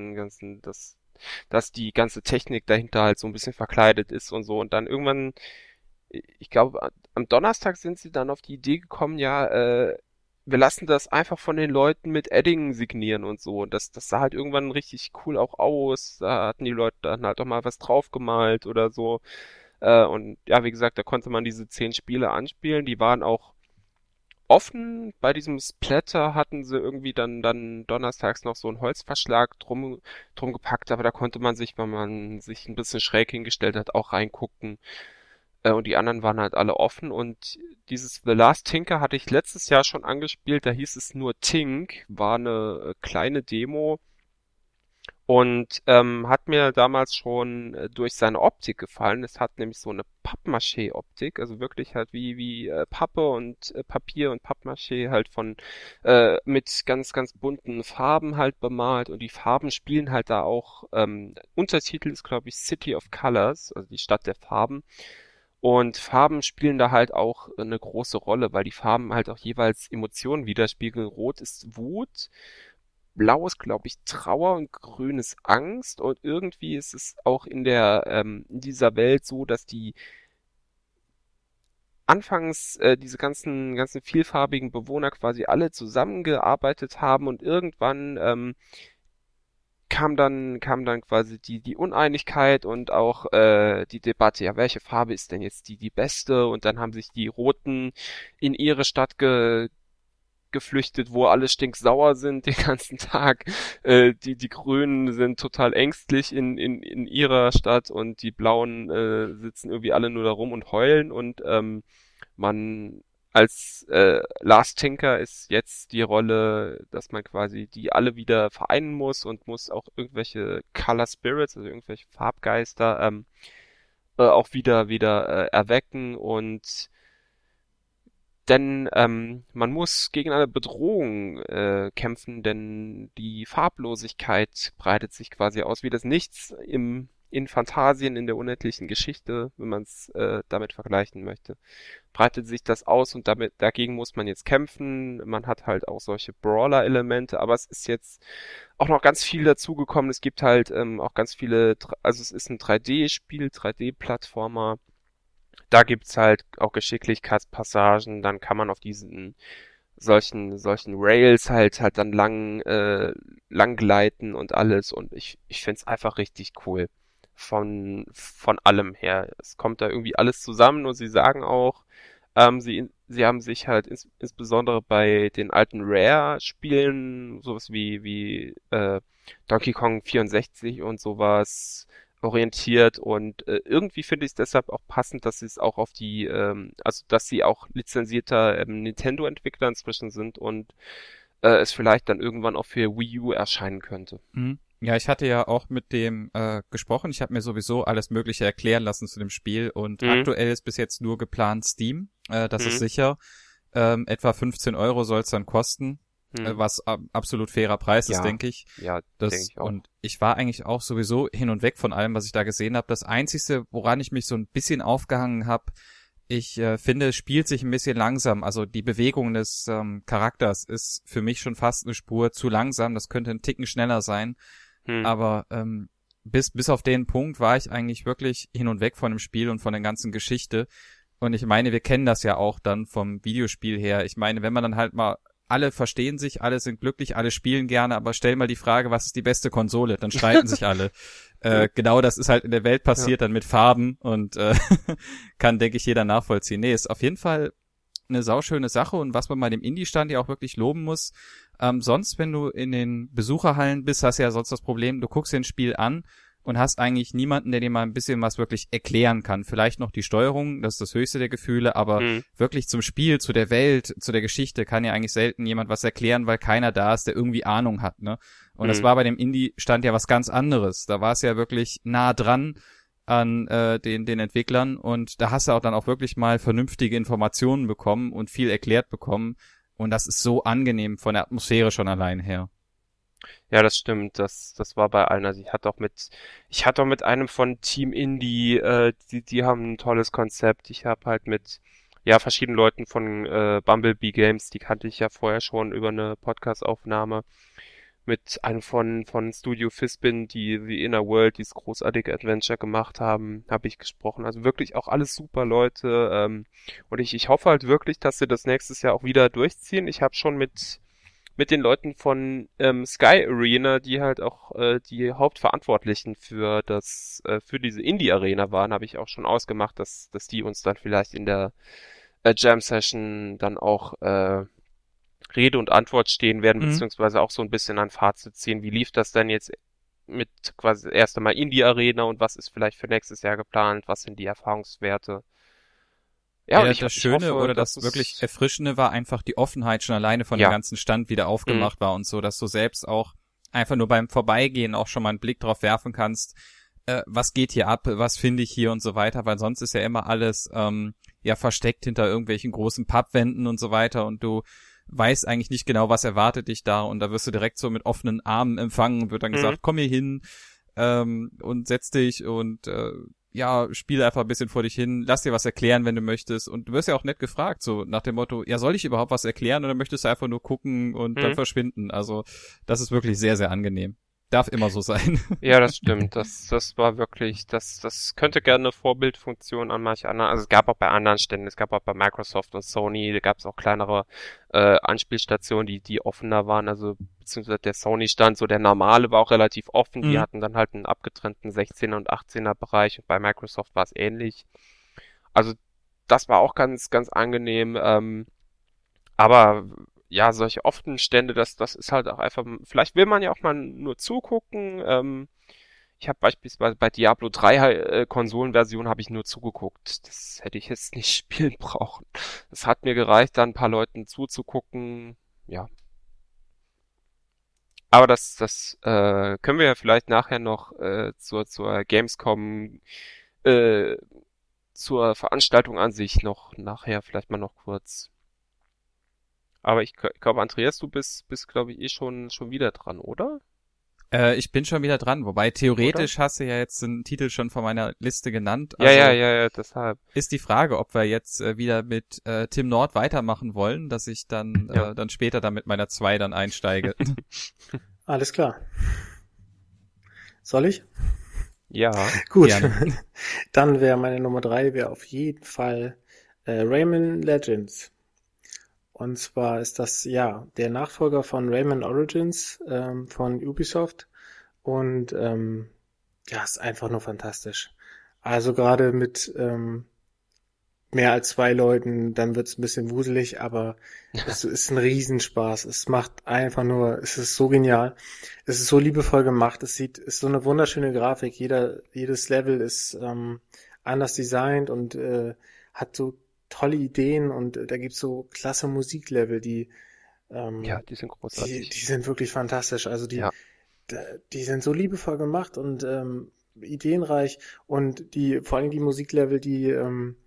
dass die ganze Technik dahinter halt so ein bisschen verkleidet ist und so. Und dann irgendwann, ich glaube, am Donnerstag sind sie dann auf die Idee gekommen, wir lassen das einfach von den Leuten mit Edding signieren und so. Und das sah halt irgendwann richtig cool auch aus. Da hatten die Leute dann halt auch mal was draufgemalt oder so. Und ja, wie gesagt, da konnte man diese 10 Spiele anspielen. Die waren auch offen. Bei diesem Splatter hatten sie irgendwie dann donnerstags noch so einen Holzverschlag drum gepackt, aber da konnte man sich, wenn man sich ein bisschen schräg hingestellt hat, auch reingucken. Und die anderen waren halt alle offen und dieses The Last Tinker hatte ich letztes Jahr schon angespielt, da hieß es nur Tink, war eine kleine Demo und hat mir damals schon durch seine Optik gefallen. Es hat nämlich so eine Pappmaché-Optik, also wirklich halt wie Pappe und Papier und Pappmaché halt mit ganz, ganz bunten Farben halt bemalt und die Farben spielen halt da auch, Untertitel ist glaube ich City of Colors, also die Stadt der Farben. Und Farben spielen da halt auch eine große Rolle, weil die Farben halt auch jeweils Emotionen widerspiegeln. Rot ist Wut, Blau ist, glaube ich, Trauer und Grün ist Angst. Und irgendwie ist es auch in dieser Welt so, dass die anfangs diese ganzen vielfarbigen Bewohner quasi alle zusammengearbeitet haben und irgendwann kam dann quasi die Uneinigkeit und auch die Debatte, ja, welche Farbe ist denn jetzt die beste? Und dann haben sich die Roten in ihre Stadt geflüchtet, wo alle stinksauer sind den ganzen Tag. Die Grünen sind total ängstlich in ihrer Stadt und die Blauen sitzen irgendwie alle nur da rum und heulen und man als Last Tinker ist jetzt die Rolle, dass man quasi die alle wieder vereinen muss und muss auch irgendwelche Color Spirits, also irgendwelche Farbgeister auch wieder erwecken und denn man muss gegen eine Bedrohung kämpfen, denn die Farblosigkeit breitet sich quasi aus wie das Nichts in Phantasien, in der unendlichen Geschichte, wenn man es damit vergleichen möchte. Breitet sich das aus und dagegen muss man jetzt kämpfen. Man hat halt auch solche Brawler-Elemente, aber es ist jetzt auch noch ganz viel dazugekommen. Es gibt halt auch ganz viele, also es ist ein 3D-Spiel, 3D-Plattformer. Da gibt's halt auch Geschicklichkeitspassagen, dann kann man auf diesen solchen Rails halt dann lang gleiten und alles und ich find's einfach richtig cool. Von allem her. Es kommt da irgendwie alles zusammen und sie sagen auch, sie haben sich halt insbesondere bei den alten Rare-Spielen, sowas wie Donkey Kong 64 und sowas orientiert und irgendwie finde ich es deshalb auch passend, dass sie es auch auf die, also dass sie auch lizenzierter Nintendo-Entwickler inzwischen sind und es vielleicht dann irgendwann auch für Wii U erscheinen könnte. Mhm. Ja, ich hatte ja auch mit dem gesprochen. Ich habe mir sowieso alles Mögliche erklären lassen zu dem Spiel und aktuell ist bis jetzt nur geplant Steam. Das ist sicher. Etwa 15 € soll es dann kosten, was absolut fairer Preis ist, denke ich. Ja, denke ich auch. Und ich war eigentlich auch sowieso hin und weg von allem, was ich da gesehen habe. Das Einzige, woran ich mich so ein bisschen aufgehangen habe, ich finde, es spielt sich ein bisschen langsam. Also die Bewegung des Charakters ist für mich schon fast eine Spur zu langsam. Das könnte ein Ticken schneller sein. Aber bis auf den Punkt war ich eigentlich wirklich hin und weg von dem Spiel und von der ganzen Geschichte. Und ich meine, wir kennen das ja auch dann vom Videospiel her. Ich meine, wenn man dann halt mal, alle verstehen sich, alle sind glücklich, alle spielen gerne, aber stell mal die Frage, was ist die beste Konsole? Dann streiten sich alle. Genau das ist halt in der Welt passiert, dann mit Farben und kann, denke ich, jeder nachvollziehen. Nee, ist auf jeden Fall eine sauschöne Sache und was man bei dem Indie-Stand ja auch wirklich loben muss. Sonst, wenn du in den Besucherhallen bist, hast du ja sonst das Problem, du guckst dir ein Spiel an und hast eigentlich niemanden, der dir mal ein bisschen was wirklich erklären kann. Vielleicht noch die Steuerung, das ist das höchste der Gefühle, aber wirklich zum Spiel, zu der Welt, zu der Geschichte kann ja eigentlich selten jemand was erklären, weil keiner da ist, der irgendwie Ahnung hat, ne? Und das war bei dem Indie-Stand ja was ganz anderes. Da war es ja wirklich nah dran an den Entwicklern und da hast du auch dann auch wirklich mal vernünftige Informationen bekommen und viel erklärt bekommen und das ist so angenehm von der Atmosphäre schon allein her. Ja, das stimmt. Das war bei allen. Also ich hatte auch mit einem von Team Indie, die haben ein tolles Konzept. Ich habe halt mit verschiedenen Leuten von Bumblebee Games, die kannte ich ja vorher schon über eine Podcast-Aufnahme. Mit einem von Studio Fizbin, die The Inner World, dieses großartige Adventure gemacht haben, habe ich gesprochen. Also wirklich auch alles super Leute. Und ich hoffe halt wirklich, dass sie das nächstes Jahr auch wieder durchziehen. Ich habe schon mit den Leuten von Sky Arena, die halt auch die Hauptverantwortlichen für diese Indie Arena waren, habe ich auch schon ausgemacht, dass die uns dann vielleicht in der Jam Session dann auch Rede und Antwort stehen werden, beziehungsweise auch so ein bisschen ein Fazit ziehen. Wie lief das denn jetzt mit quasi erst einmal Indie Arena und was ist vielleicht für nächstes Jahr geplant? Was sind die Erfahrungswerte? Ja, das Schöne hoffe, oder das wirklich Erfrischende war einfach die Offenheit schon alleine von dem ganzen Stand wieder aufgemacht war und so, dass du selbst auch einfach nur beim Vorbeigehen auch schon mal einen Blick drauf werfen kannst, was geht hier ab, was finde ich hier und so weiter, weil sonst ist ja immer alles versteckt hinter irgendwelchen großen Pappwänden und so weiter und du weißt eigentlich nicht genau, was erwartet dich da und da wirst du direkt so mit offenen Armen empfangen und wird dann gesagt, komm hier hin und setz dich und spiel einfach ein bisschen vor dich hin, lass dir was erklären, wenn du möchtest und du wirst ja auch nett gefragt, so nach dem Motto, ja, soll ich überhaupt was erklären oder möchtest du einfach nur gucken und dann verschwinden, also das ist wirklich sehr, sehr angenehm. darf immer so sein. Ja, das stimmt. Das war wirklich, das könnte gerne eine Vorbildfunktion an manch anderen. Also es gab auch bei anderen Ständen, es gab auch bei Microsoft und Sony, da gab es auch kleinere Anspielstationen, die offener waren. Also beziehungsweise der Sony-Stand, so der normale war auch relativ offen. Die hatten dann halt einen abgetrennten 16er und 18er Bereich und bei Microsoft war es ähnlich. Also das war auch ganz, ganz angenehm. Aber ja, solche offenen Stände, das ist halt auch einfach, vielleicht will man ja auch mal nur zugucken. Ich habe beispielsweise bei Diablo 3 Konsolenversion habe ich nur zugeguckt. Das hätte ich jetzt nicht spielen brauchen. Es hat mir gereicht, dann ein paar Leuten zuzugucken. Ja. Aber das können wir ja vielleicht nachher noch zur Gamescom, äh, zur Veranstaltung an sich noch nachher vielleicht mal noch kurz. Aber ich glaube, Andreas, du bist glaube ich, schon wieder dran, oder? Ich bin schon wieder dran, wobei theoretisch hast du ja jetzt den Titel schon von meiner Liste genannt. Also ja, deshalb. Ist die Frage, ob wir jetzt wieder mit Tim Nord weitermachen wollen, dass ich dann dann später dann mit meiner 2 dann einsteige. Alles klar. Soll ich? Ja. Gut. Gerne. Dann wäre meine Nummer 3 wäre auf jeden Fall Rayman Legends. Und zwar ist das ja der Nachfolger von Rayman Origins von Ubisoft und ist einfach nur fantastisch. Also gerade mit mehr als 2 Leuten, dann wird's ein bisschen wuselig, aber es ist ein Riesenspaß. Es macht einfach nur, es ist so genial. Es ist so liebevoll gemacht. Es ist so eine wunderschöne Grafik. Jedes Level ist anders designt und hat so tolle Ideen und da gibt's so klasse Musiklevel, die die sind großartig. Die sind wirklich fantastisch. Also die sind so liebevoll gemacht und ideenreich und vor allem die Musiklevel, die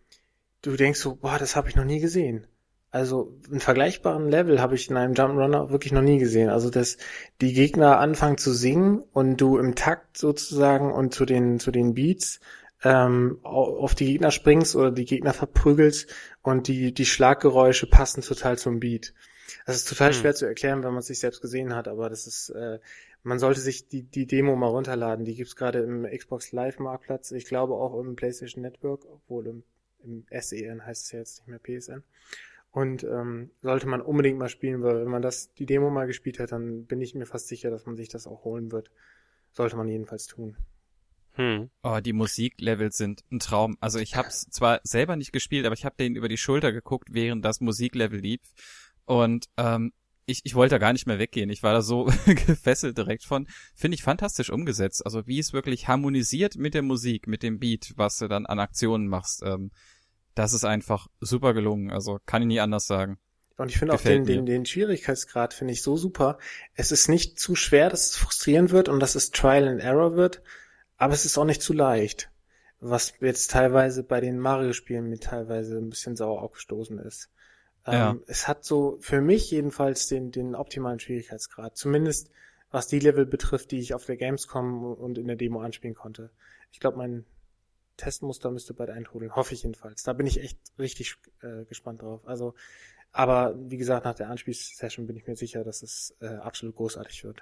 du denkst so, boah, das habe ich noch nie gesehen. Also einen vergleichbaren Level habe ich in einem Jump'n'Runner wirklich noch nie gesehen. Also dass die Gegner anfangen zu singen und du im Takt sozusagen und zu den Beats auf die Gegner springst oder die Gegner verprügelst und die Schlaggeräusche passen total zum Beat. Das ist total schwer zu erklären, wenn man es sich selbst gesehen hat, aber das ist, man sollte sich die Demo mal runterladen. Die gibt's gerade im Xbox Live Marktplatz, ich glaube auch im PlayStation Network, obwohl im SEN heißt es ja jetzt nicht mehr PSN. Und sollte man unbedingt mal spielen, weil wenn man die Demo mal gespielt hat, dann bin ich mir fast sicher, dass man sich das auch holen wird. Sollte man jedenfalls tun. Oh, die Musiklevels sind ein Traum. Also ich hab's zwar selber nicht gespielt, aber ich habe denen über die Schulter geguckt, während das Musiklevel lief. Und ich wollte da gar nicht mehr weggehen. Ich war da so gefesselt direkt von. Finde ich fantastisch umgesetzt. Also wie es wirklich harmonisiert mit der Musik, mit dem Beat, was du dann an Aktionen machst. Das ist einfach super gelungen. Also kann ich nie anders sagen. Und ich finde auch den Schwierigkeitsgrad finde ich so super. Es ist nicht zu schwer, dass es frustrierend wird und dass es Trial and Error wird. Aber es ist auch nicht zu leicht, was jetzt teilweise bei den Mario-Spielen mir teilweise ein bisschen sauer aufgestoßen ist. Es hat so für mich jedenfalls den optimalen Schwierigkeitsgrad, zumindest was die Level betrifft, die ich auf der Gamescom und in der Demo anspielen konnte. Ich glaube, mein Testmuster müsste bald eintrudeln, hoffe ich jedenfalls. Da bin ich echt richtig gespannt drauf. Also, aber wie gesagt, nach der Anspielsession bin ich mir sicher, dass es absolut großartig wird.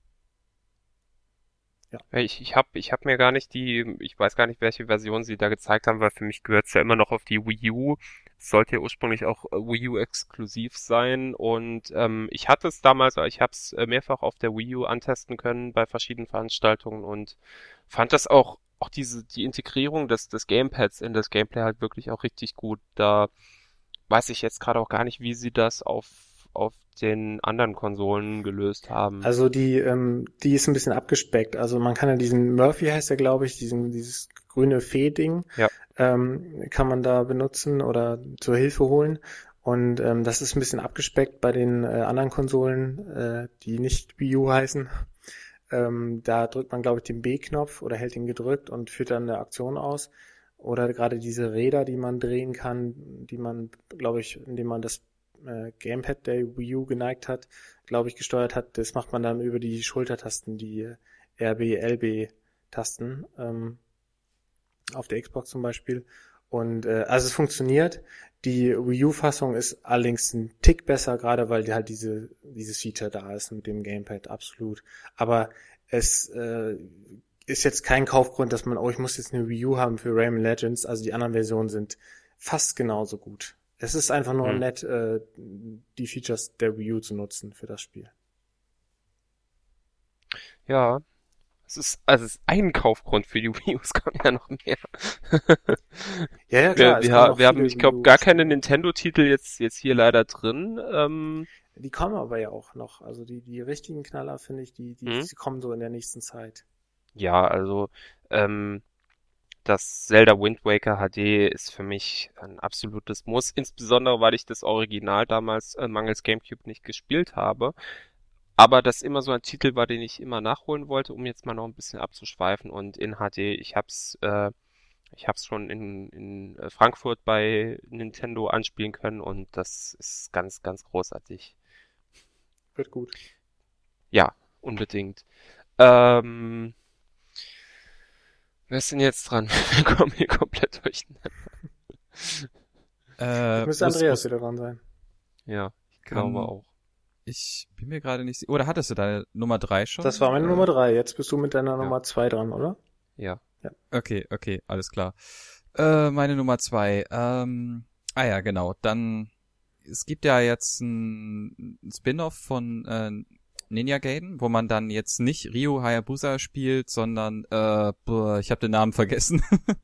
Ja. Ich hab mir gar nicht ich weiß gar nicht, welche Version sie da gezeigt haben, weil für mich gehört's ja immer noch auf die Wii U. Es sollte ja ursprünglich auch Wii U exklusiv sein und ich hatte es damals, ich habe es mehrfach auf der Wii U antesten können bei verschiedenen Veranstaltungen und fand das auch die Integrierung des Gamepads in das Gameplay halt wirklich auch richtig gut. Da weiß ich jetzt gerade auch gar nicht, wie sie das auf den anderen Konsolen gelöst haben. Also die ist ein bisschen abgespeckt. Also man kann ja diesen Murphy heißt er, glaube ich, dieses grüne Fee-Ding, kann man da benutzen oder zur Hilfe holen. Und das ist ein bisschen abgespeckt bei den anderen Konsolen, die nicht Wii U heißen. Da drückt man, glaube ich, den B-Knopf oder hält ihn gedrückt und führt dann eine Aktion aus. Oder gerade diese Räder, die man drehen kann, die man, glaube ich, indem man das Gamepad der Wii U geneigt hat, glaube ich, gesteuert hat, das macht man dann über die Schultertasten, die RB, LB-Tasten auf der Xbox zum Beispiel. Und also es funktioniert. Die Wii U-Fassung ist allerdings ein Tick besser, gerade weil halt dieses Feature da ist mit dem Gamepad, absolut. Aber es ist jetzt kein Kaufgrund, dass man, ich muss jetzt eine Wii U haben für Rayman Legends. Also die anderen Versionen sind fast genauso gut. Es ist einfach nur nett, die Features der Wii U zu nutzen für das Spiel. Ja, es ist ein Kaufgrund für die Wii U, es kommen ja noch mehr. Ja, klar. Wir haben, ich glaube, gar keine Nintendo-Titel jetzt hier leider drin. Die kommen aber ja auch noch. Also die richtigen Knaller, finde ich, die kommen so in der nächsten Zeit. Ja, also das Zelda Wind Waker HD ist für mich ein absolutes Muss, insbesondere weil ich das Original damals mangels GameCube nicht gespielt habe. Aber das immer so ein Titel war, den ich immer nachholen wollte, um jetzt mal noch ein bisschen abzuschweifen. Und in HD, ich hab's schon in Frankfurt bei Nintendo anspielen können und das ist ganz, ganz großartig. Wird gut. Ja, unbedingt. Wer ist denn jetzt dran? Wir kommen hier komplett durcheinander. Müsste Andreas wieder dran sein. Ja, ich glaube auch. Ich bin mir gerade nicht sicher. Oder hattest du deine Nummer 3 schon? Das war meine Nummer 3. Jetzt bist du mit deiner Nummer 2 dran, oder? Ja. Okay, alles klar. Meine Nummer 2. Ja, genau. Dann, es gibt ja jetzt ein Spin-off von Ninja Gaiden, wo man dann jetzt nicht Ryu Hayabusa spielt, sondern, ich habe den Namen vergessen.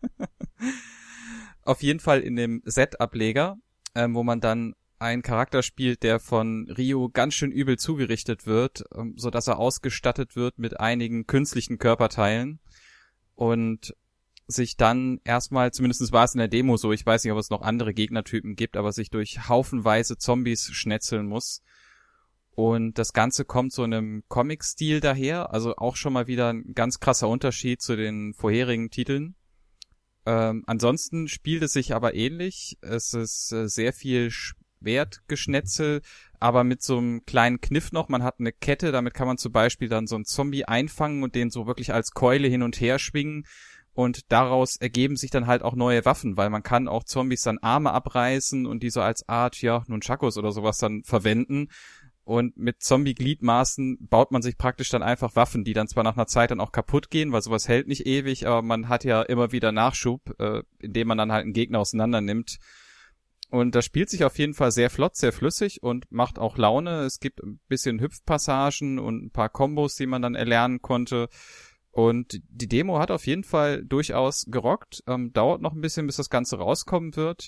Auf jeden Fall in dem Set-Ableger, wo man dann einen Charakter spielt, der von Ryu ganz schön übel zugerichtet wird, so dass er ausgestattet wird mit einigen künstlichen Körperteilen und sich dann erstmal, zumindest war es in der Demo so, ich weiß nicht, ob es noch andere Gegnertypen gibt, aber sich durch haufenweise Zombies schnetzeln muss. Und das Ganze kommt so in einem Comic-Stil daher, also auch schon mal wieder ein ganz krasser Unterschied zu den vorherigen Titeln. Ansonsten spielt es sich aber ähnlich. Es ist sehr viel Schwertgeschnetzel, aber mit so einem kleinen Kniff noch. Man hat eine Kette, damit kann man zum Beispiel dann so einen Zombie einfangen und den so wirklich als Keule hin und her schwingen. Und daraus ergeben sich dann halt auch neue Waffen, weil man kann auch Zombies dann Arme abreißen und die so als Art, Nunchakos oder sowas dann verwenden. Und mit Zombie-Gliedmaßen baut man sich praktisch dann einfach Waffen, die dann zwar nach einer Zeit dann auch kaputt gehen, weil sowas hält nicht ewig, aber man hat ja immer wieder Nachschub, indem man dann halt einen Gegner auseinander nimmt. Und das spielt sich auf jeden Fall sehr flott, sehr flüssig und macht auch Laune. Es gibt ein bisschen Hüpfpassagen und ein paar Kombos, die man dann erlernen konnte. Und die Demo hat auf jeden Fall durchaus gerockt. Dauert noch ein bisschen, bis das Ganze rauskommen wird.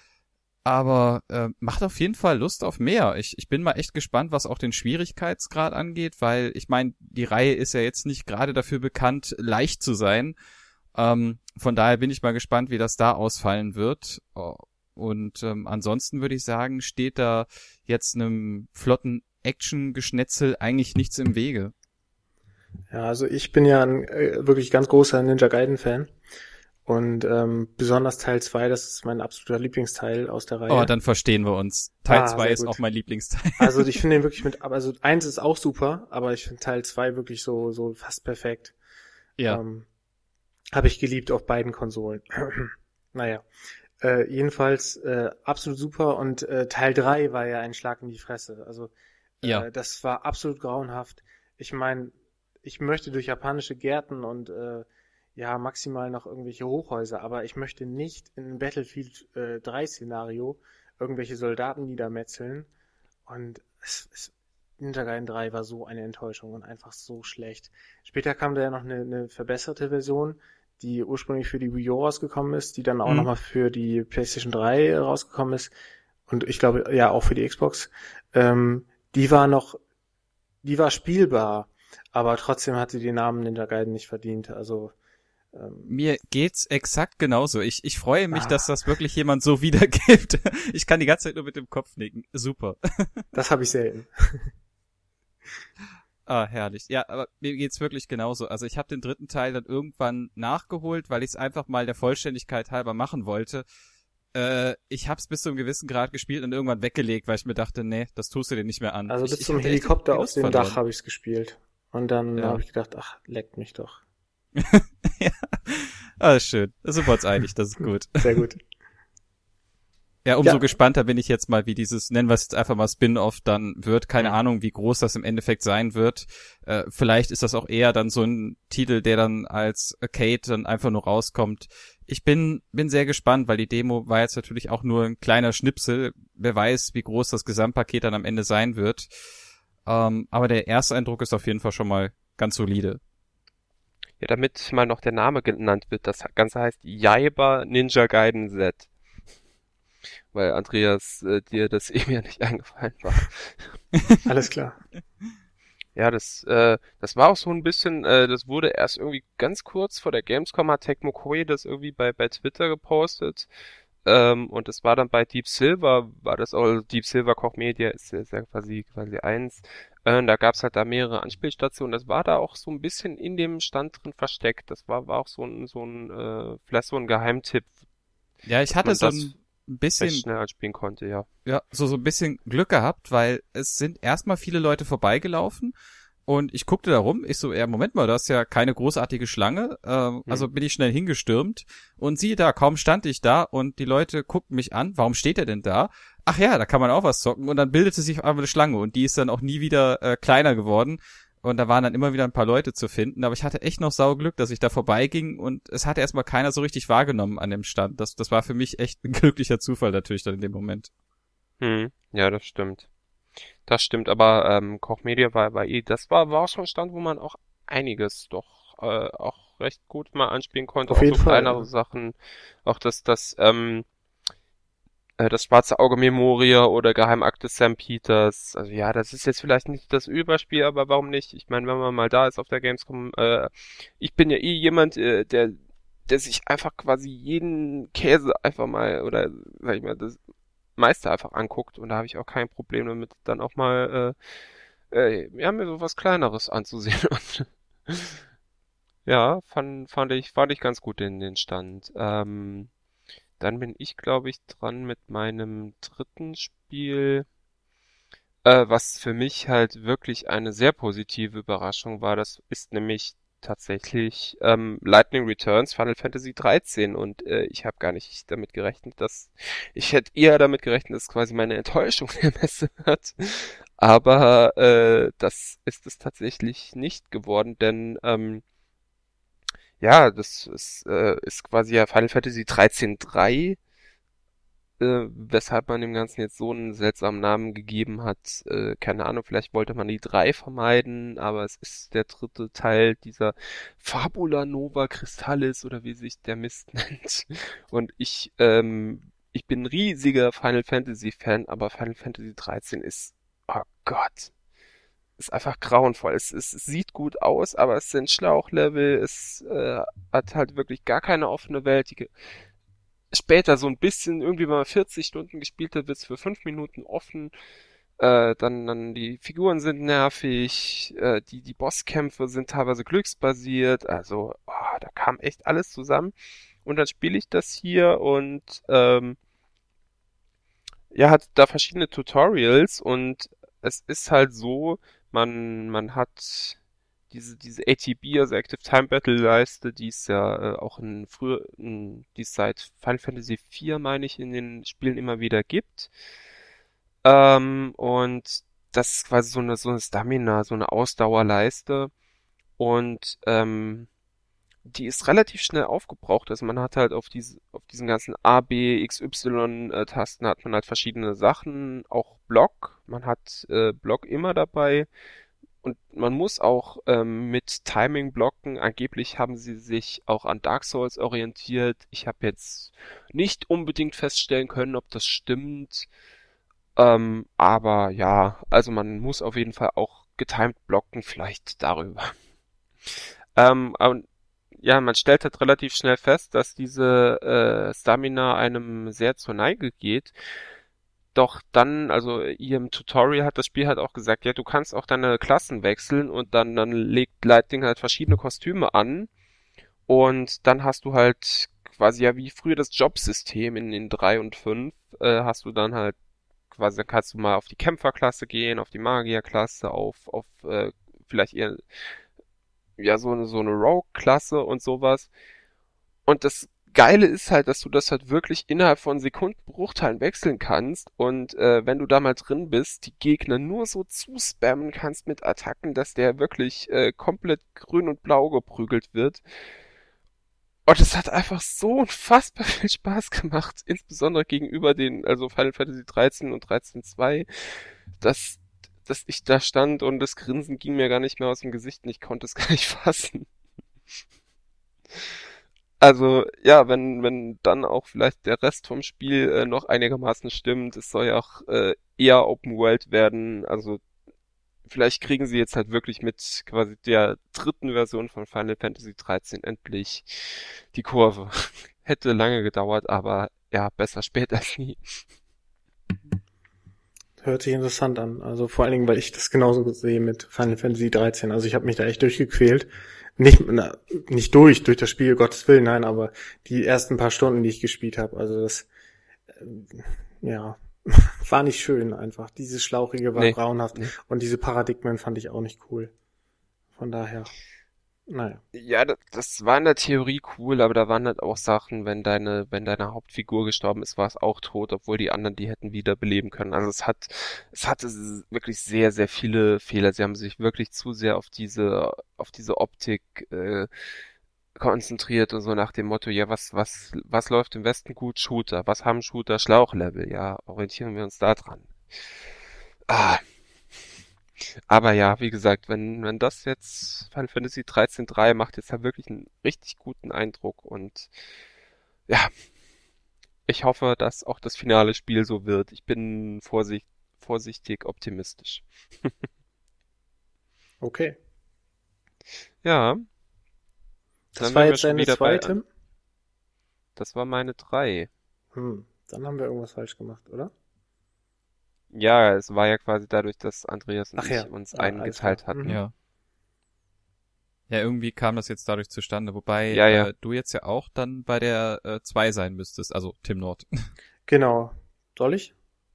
Aber macht auf jeden Fall Lust auf mehr. Ich bin mal echt gespannt, was auch den Schwierigkeitsgrad angeht, weil ich meine, die Reihe ist ja jetzt nicht gerade dafür bekannt, leicht zu sein. Von daher bin ich mal gespannt, wie das da ausfallen wird. Und ansonsten würde ich sagen, steht da jetzt einem flotten Action-Geschnetzel eigentlich nichts im Wege. Ja, also ich bin ja ein wirklich ganz großer Ninja Gaiden-Fan. Und besonders Teil 2, das ist mein absoluter Lieblingsteil aus der Reihe. Oh, dann verstehen wir uns. Teil 2 ist gut. Auch mein Lieblingsteil. Also ich finde den wirklich also 1 ist auch super, aber ich finde Teil 2 wirklich so fast perfekt. Ja. Habe ich geliebt auf beiden Konsolen. Naja. Jedenfalls absolut super und Teil 3 war ja ein Schlag in die Fresse. Also das war absolut grauenhaft. Ich meine, ich möchte durch japanische Gärten und maximal noch irgendwelche Hochhäuser, aber ich möchte nicht in einem Battlefield 3 Szenario irgendwelche Soldaten niedermetzeln und Ninja Gaiden 3 war so eine Enttäuschung und einfach so schlecht. Später kam da ja noch eine verbesserte Version, die ursprünglich für die Wii U rausgekommen ist, die dann auch nochmal für die PlayStation 3 rausgekommen ist und ich glaube, ja, auch für die Xbox. Die war spielbar, aber trotzdem hatte die Namen Ninja Gaiden nicht verdient, also mir geht's exakt genauso. Ich freue mich, dass das wirklich jemand so wiedergibt. Ich kann die ganze Zeit nur mit dem Kopf nicken. Super. Das habe ich selten. Herrlich. Ja, aber mir geht's wirklich genauso. Also ich habe den 3. Teil dann irgendwann nachgeholt, weil ich es einfach mal der Vollständigkeit halber machen wollte. Ich hab's bis zu einem gewissen Grad gespielt und irgendwann weggelegt, weil ich mir dachte, nee, das tust du dir nicht mehr an. Also bis zum Helikopter auf dem Dach habe ich's gespielt. Und dann habe ich gedacht, leckt mich doch. Ja. Ah, schön. Da sind wir uns einig, das ist gut. Sehr gut. Ja, umso gespannter bin ich jetzt mal, wie dieses, nennen wir es jetzt einfach mal Spin-off dann wird. Keine Ahnung, wie groß das im Endeffekt sein wird. Vielleicht ist das auch eher dann so ein Titel, der dann als Arcade dann einfach nur rauskommt. Ich bin sehr gespannt, weil die Demo war jetzt natürlich auch nur ein kleiner Schnipsel. Wer weiß, wie groß das Gesamtpaket dann am Ende sein wird. Aber der erste Eindruck ist auf jeden Fall schon mal ganz solide. Ja, damit mal noch der Name genannt wird, das Ganze heißt Yaiba Ninja Gaiden Z. Weil Andreas, dir das eben ja nicht eingefallen war. Alles klar. Ja, das war auch so ein bisschen, das wurde erst irgendwie ganz kurz vor der Gamescom, hat Tecmo Koei das irgendwie bei Twitter gepostet. Und das war dann bei Deep Silver, war das auch, also Deep Silver Koch Media ist ja quasi eins. Da gab's halt da mehrere Anspielstationen. Das war da auch so ein bisschen in dem Stand drin versteckt. Das war auch vielleicht so ein Geheimtipp, Ja, ich hatte man so das ein recht bisschen, schnell anspielen konnte, ja. ja, so ein bisschen Glück gehabt, weil es sind erstmal viele Leute vorbeigelaufen und ich guckte da rum, ich so, ja, Moment mal, das ist ja keine großartige Schlange, also bin ich schnell hingestürmt und siehe da, kaum stand ich da und die Leute guckten mich an, warum steht er denn da? Ach ja, da kann man auch was zocken und dann bildete sich auf einmal eine Schlange und die ist dann auch nie wieder kleiner geworden. Und da waren dann immer wieder ein paar Leute zu finden. Aber ich hatte echt noch Sauglück, dass ich da vorbeiging und es hatte erstmal keiner so richtig wahrgenommen an dem Stand. Das war für mich echt ein glücklicher Zufall natürlich dann in dem Moment. Ja, das stimmt. Das stimmt, aber Koch Media das war auch schon ein Stand, wo man auch einiges doch auch recht gut mal anspielen konnte. Auf Auch jeden so Fall, kleinere ja. Sachen. Auch das Schwarze Auge Memoria oder Geheimakte Sam Peters. Also ja, das ist jetzt vielleicht nicht das Überspiel, aber warum nicht? Ich meine, wenn man mal da ist auf der Gamescom, ich bin ja eh jemand, der sich einfach quasi jeden Käse einfach mal, oder sag ich mal, das meiste einfach anguckt und da habe ich auch kein Problem damit, dann auch mal ja, mir so was Kleineres anzusehen. Und ja, fand ich ganz gut den Stand. Dann bin ich, glaube ich, dran mit meinem dritten Spiel, was für mich halt wirklich eine sehr positive Überraschung war. Das ist nämlich tatsächlich Lightning Returns Final Fantasy 13 und ich habe gar nicht damit gerechnet, ich hätte eher damit gerechnet, dass quasi meine Enttäuschung der Messe wird. Aber das ist es tatsächlich nicht geworden, denn ja, ist quasi ja Final Fantasy 13.3, weshalb man dem Ganzen jetzt so einen seltsamen Namen gegeben hat. Keine Ahnung, vielleicht wollte man die 3 vermeiden, aber es ist der dritte Teil dieser Fabula Nova Crystallis oder wie sich der Mist nennt. Und ich bin ein riesiger Final Fantasy Fan, aber Final Fantasy 13 ist, oh Gott, ist einfach grauenvoll. Es sieht gut aus, aber es sind Schlauchlevel, es hat halt wirklich gar keine offene Welt. Später so ein bisschen, irgendwie wenn man 40 Stunden gespielt hat, wird's für 5 Minuten offen. Dann die Figuren sind nervig, die Bosskämpfe sind teilweise glücksbasiert, also da kam echt alles zusammen. Und dann spiele ich das hier und ja, hat da verschiedene Tutorials und es ist halt so, man hat diese ATB, also Active Time Battle Leiste, die ist ja auch die es seit Final Fantasy IV, meine ich, in den Spielen immer wieder gibt. Und das ist quasi so eine Stamina, so eine Ausdauerleiste. Und die ist relativ schnell aufgebraucht. Also man hat halt auf diesen ganzen A, B, X, Y Tasten hat man halt verschiedene Sachen, auch Block. Man hat Block immer dabei. Und man muss auch mit Timing blocken. Angeblich haben sie sich auch an Dark Souls orientiert. Ich habe jetzt nicht unbedingt feststellen können, ob das stimmt. Aber ja, also man muss auf jeden Fall auch getimed blocken, vielleicht darüber. Aber ja, man stellt halt relativ schnell fest, dass diese Stamina einem sehr zur Neige geht. Doch dann, also hier im Tutorial hat das Spiel halt auch gesagt, ja, du kannst auch deine Klassen wechseln und dann legt Lightning halt verschiedene Kostüme an und dann hast du halt quasi ja wie früher das Jobsystem in 3 und 5, hast du dann halt quasi, dann kannst du mal auf die Kämpferklasse gehen, auf die Magierklasse, auf vielleicht eher ja so eine Rogue-Klasse und sowas. Und das Geile ist halt, dass du das halt wirklich innerhalb von Sekundenbruchteilen wechseln kannst und wenn du da mal drin bist, die Gegner nur so zuspammen kannst mit Attacken, dass der wirklich komplett grün und blau geprügelt wird. Und es hat einfach so unfassbar viel Spaß gemacht, insbesondere gegenüber also Final Fantasy 13 und 13.2, dass, dass ich da stand und das Grinsen ging mir gar nicht mehr aus dem Gesicht und ich konnte es gar nicht fassen. Also, ja, wenn dann auch vielleicht der Rest vom Spiel noch einigermaßen stimmt, es soll ja auch eher Open World werden, also vielleicht kriegen sie jetzt halt wirklich mit quasi der dritten Version von Final Fantasy 13 endlich die Kurve. Hätte lange gedauert, aber ja, besser spät als nie. Hört sich interessant an. Also vor allen Dingen, weil ich das genauso sehe mit Final Fantasy 13. Also ich habe mich da echt durchgequält. Nicht durch das Spiel, Gottes Willen, nein, aber die ersten paar Stunden, die ich gespielt habe, also das, ja, war nicht schön einfach. Dieses Schlauchige war grauenhaft Nee. und diese Paradigmen fand ich auch nicht cool. Von daher, naja. Ja, das war in der Theorie cool, aber da waren halt auch Sachen, wenn deine Hauptfigur gestorben ist, war es auch tot, obwohl die anderen die hätten wiederbeleben können. Also es hatte wirklich sehr, sehr viele Fehler. Sie haben sich wirklich zu sehr auf diese Optik, konzentriert und so nach dem Motto, ja, was läuft im Westen gut? Shooter. Was haben Shooter? Schlauchlevel. Ja, orientieren wir uns da dran. Ah, aber ja, wie gesagt, wenn das jetzt Final Fantasy 13.3 macht jetzt halt wirklich einen richtig guten Eindruck und ja, ich hoffe, dass auch das finale Spiel so wird. Ich bin vorsichtig optimistisch. Okay. Ja, Das dann war wären wir jetzt schon deine wieder zweite? das war meine 3. Dann haben wir irgendwas falsch gemacht, oder? Ja, es war ja quasi dadurch, dass Andreas und Ach ja, ich uns ja, einen alles geteilt klar. hatten. Ja. Ja, irgendwie kam das jetzt dadurch zustande, wobei Ja. du jetzt ja auch dann bei der 2 sein müsstest, also Tim Nord. Genau. Soll ich?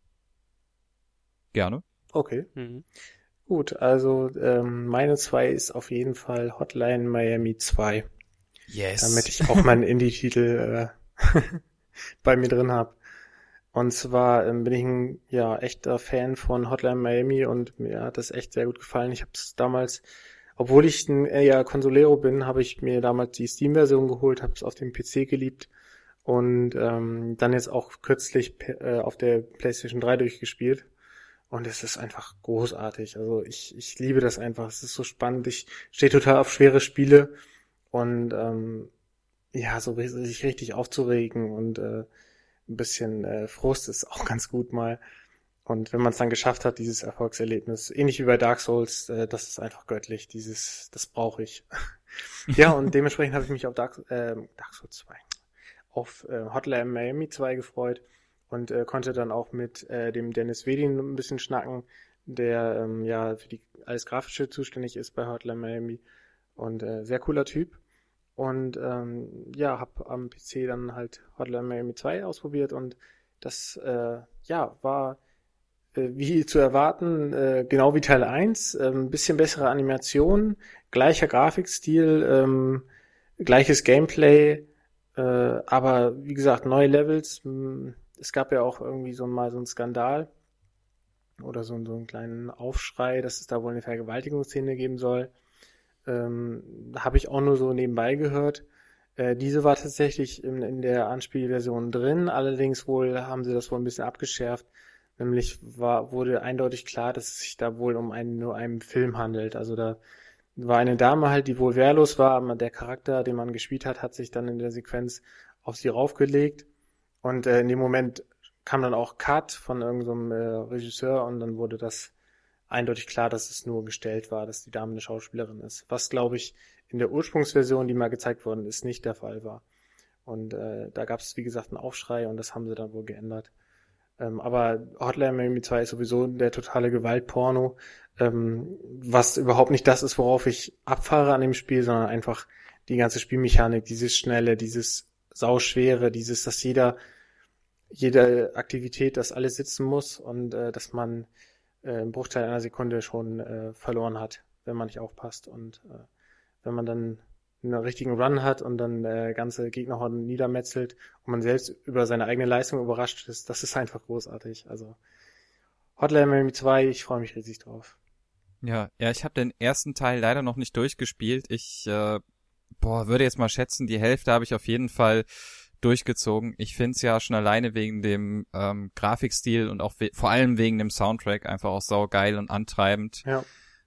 Gerne. Okay. Mhm. Gut, also meine 2 ist auf jeden Fall Hotline Miami 2, Yes. damit ich auch meinen Indie-Titel bei mir drin habe. Und zwar bin ich ein echter Fan von Hotline Miami und mir hat das echt sehr gut gefallen. Ich habe es damals, obwohl ich ein eher Consolero bin, habe ich mir damals die Steam-Version geholt, habe es auf dem PC geliebt und dann jetzt auch kürzlich auf der PlayStation 3 durchgespielt. Und es ist einfach großartig. Also ich liebe das einfach. Es ist so spannend. Ich stehe total auf schwere Spiele und so sich richtig aufzuregen und ein bisschen Frust ist auch ganz gut mal. Und wenn man es dann geschafft hat, dieses Erfolgserlebnis, ähnlich wie bei Dark Souls, das ist einfach göttlich. Das brauche ich. Ja, und dementsprechend habe ich mich auf Dark Souls 2, auf Hotline Miami 2 gefreut und konnte dann auch mit dem Dennis Wedin ein bisschen schnacken, der für alles Grafische zuständig ist bei Hotline Miami und sehr cooler Typ. Und habe am PC dann halt Hotline Miami 2 ausprobiert und das war wie zu erwarten, genau wie Teil 1, ein bisschen bessere Animation, gleicher Grafikstil, gleiches Gameplay, aber wie gesagt, neue Levels. Es gab ja auch irgendwie mal so einen Skandal oder so einen kleinen Aufschrei, dass es da wohl eine Vergewaltigungsszene geben soll. Habe ich auch nur so nebenbei gehört. Diese war tatsächlich in der Anspielversion drin, allerdings haben sie das wohl ein bisschen abgeschärft. Nämlich wurde eindeutig klar, dass es sich da wohl um nur einen Film handelt. Also da war eine Dame halt, die wohl wehrlos war, aber der Charakter, den man gespielt hat, hat sich dann in der Sequenz auf sie raufgelegt. Und in dem Moment kam dann auch Cut von irgendeinem Regisseur und dann wurde das eindeutig klar, dass es nur gestellt war, dass die Dame eine Schauspielerin ist. Was, glaube ich, in der Ursprungsversion, die mal gezeigt worden ist, nicht der Fall war. Und da gab es, wie gesagt, einen Aufschrei und das haben sie dann wohl geändert. Aber Hotline Miami 2 ist sowieso der totale Gewaltporno, was überhaupt nicht das ist, worauf ich abfahre an dem Spiel, sondern einfach die ganze Spielmechanik, dieses Schnelle, dieses Sauschwere, dass jede Aktivität, dass alles sitzen muss und dass man im Bruchteil einer Sekunde schon verloren hat, wenn man nicht aufpasst. Und wenn man dann einen richtigen Run hat und dann ganze Gegnerhorden niedermetzelt und man selbst über seine eigene Leistung überrascht ist, das ist einfach großartig. Also Hotline Miami 2, ich freue mich riesig drauf. Ja, ich habe den ersten Teil leider noch nicht durchgespielt. Ich würde jetzt mal schätzen, die Hälfte habe ich auf jeden Fall durchgezogen. Ich find's ja schon alleine wegen dem Grafikstil und auch vor allem wegen dem Soundtrack einfach auch saugeil und antreibend. Ja.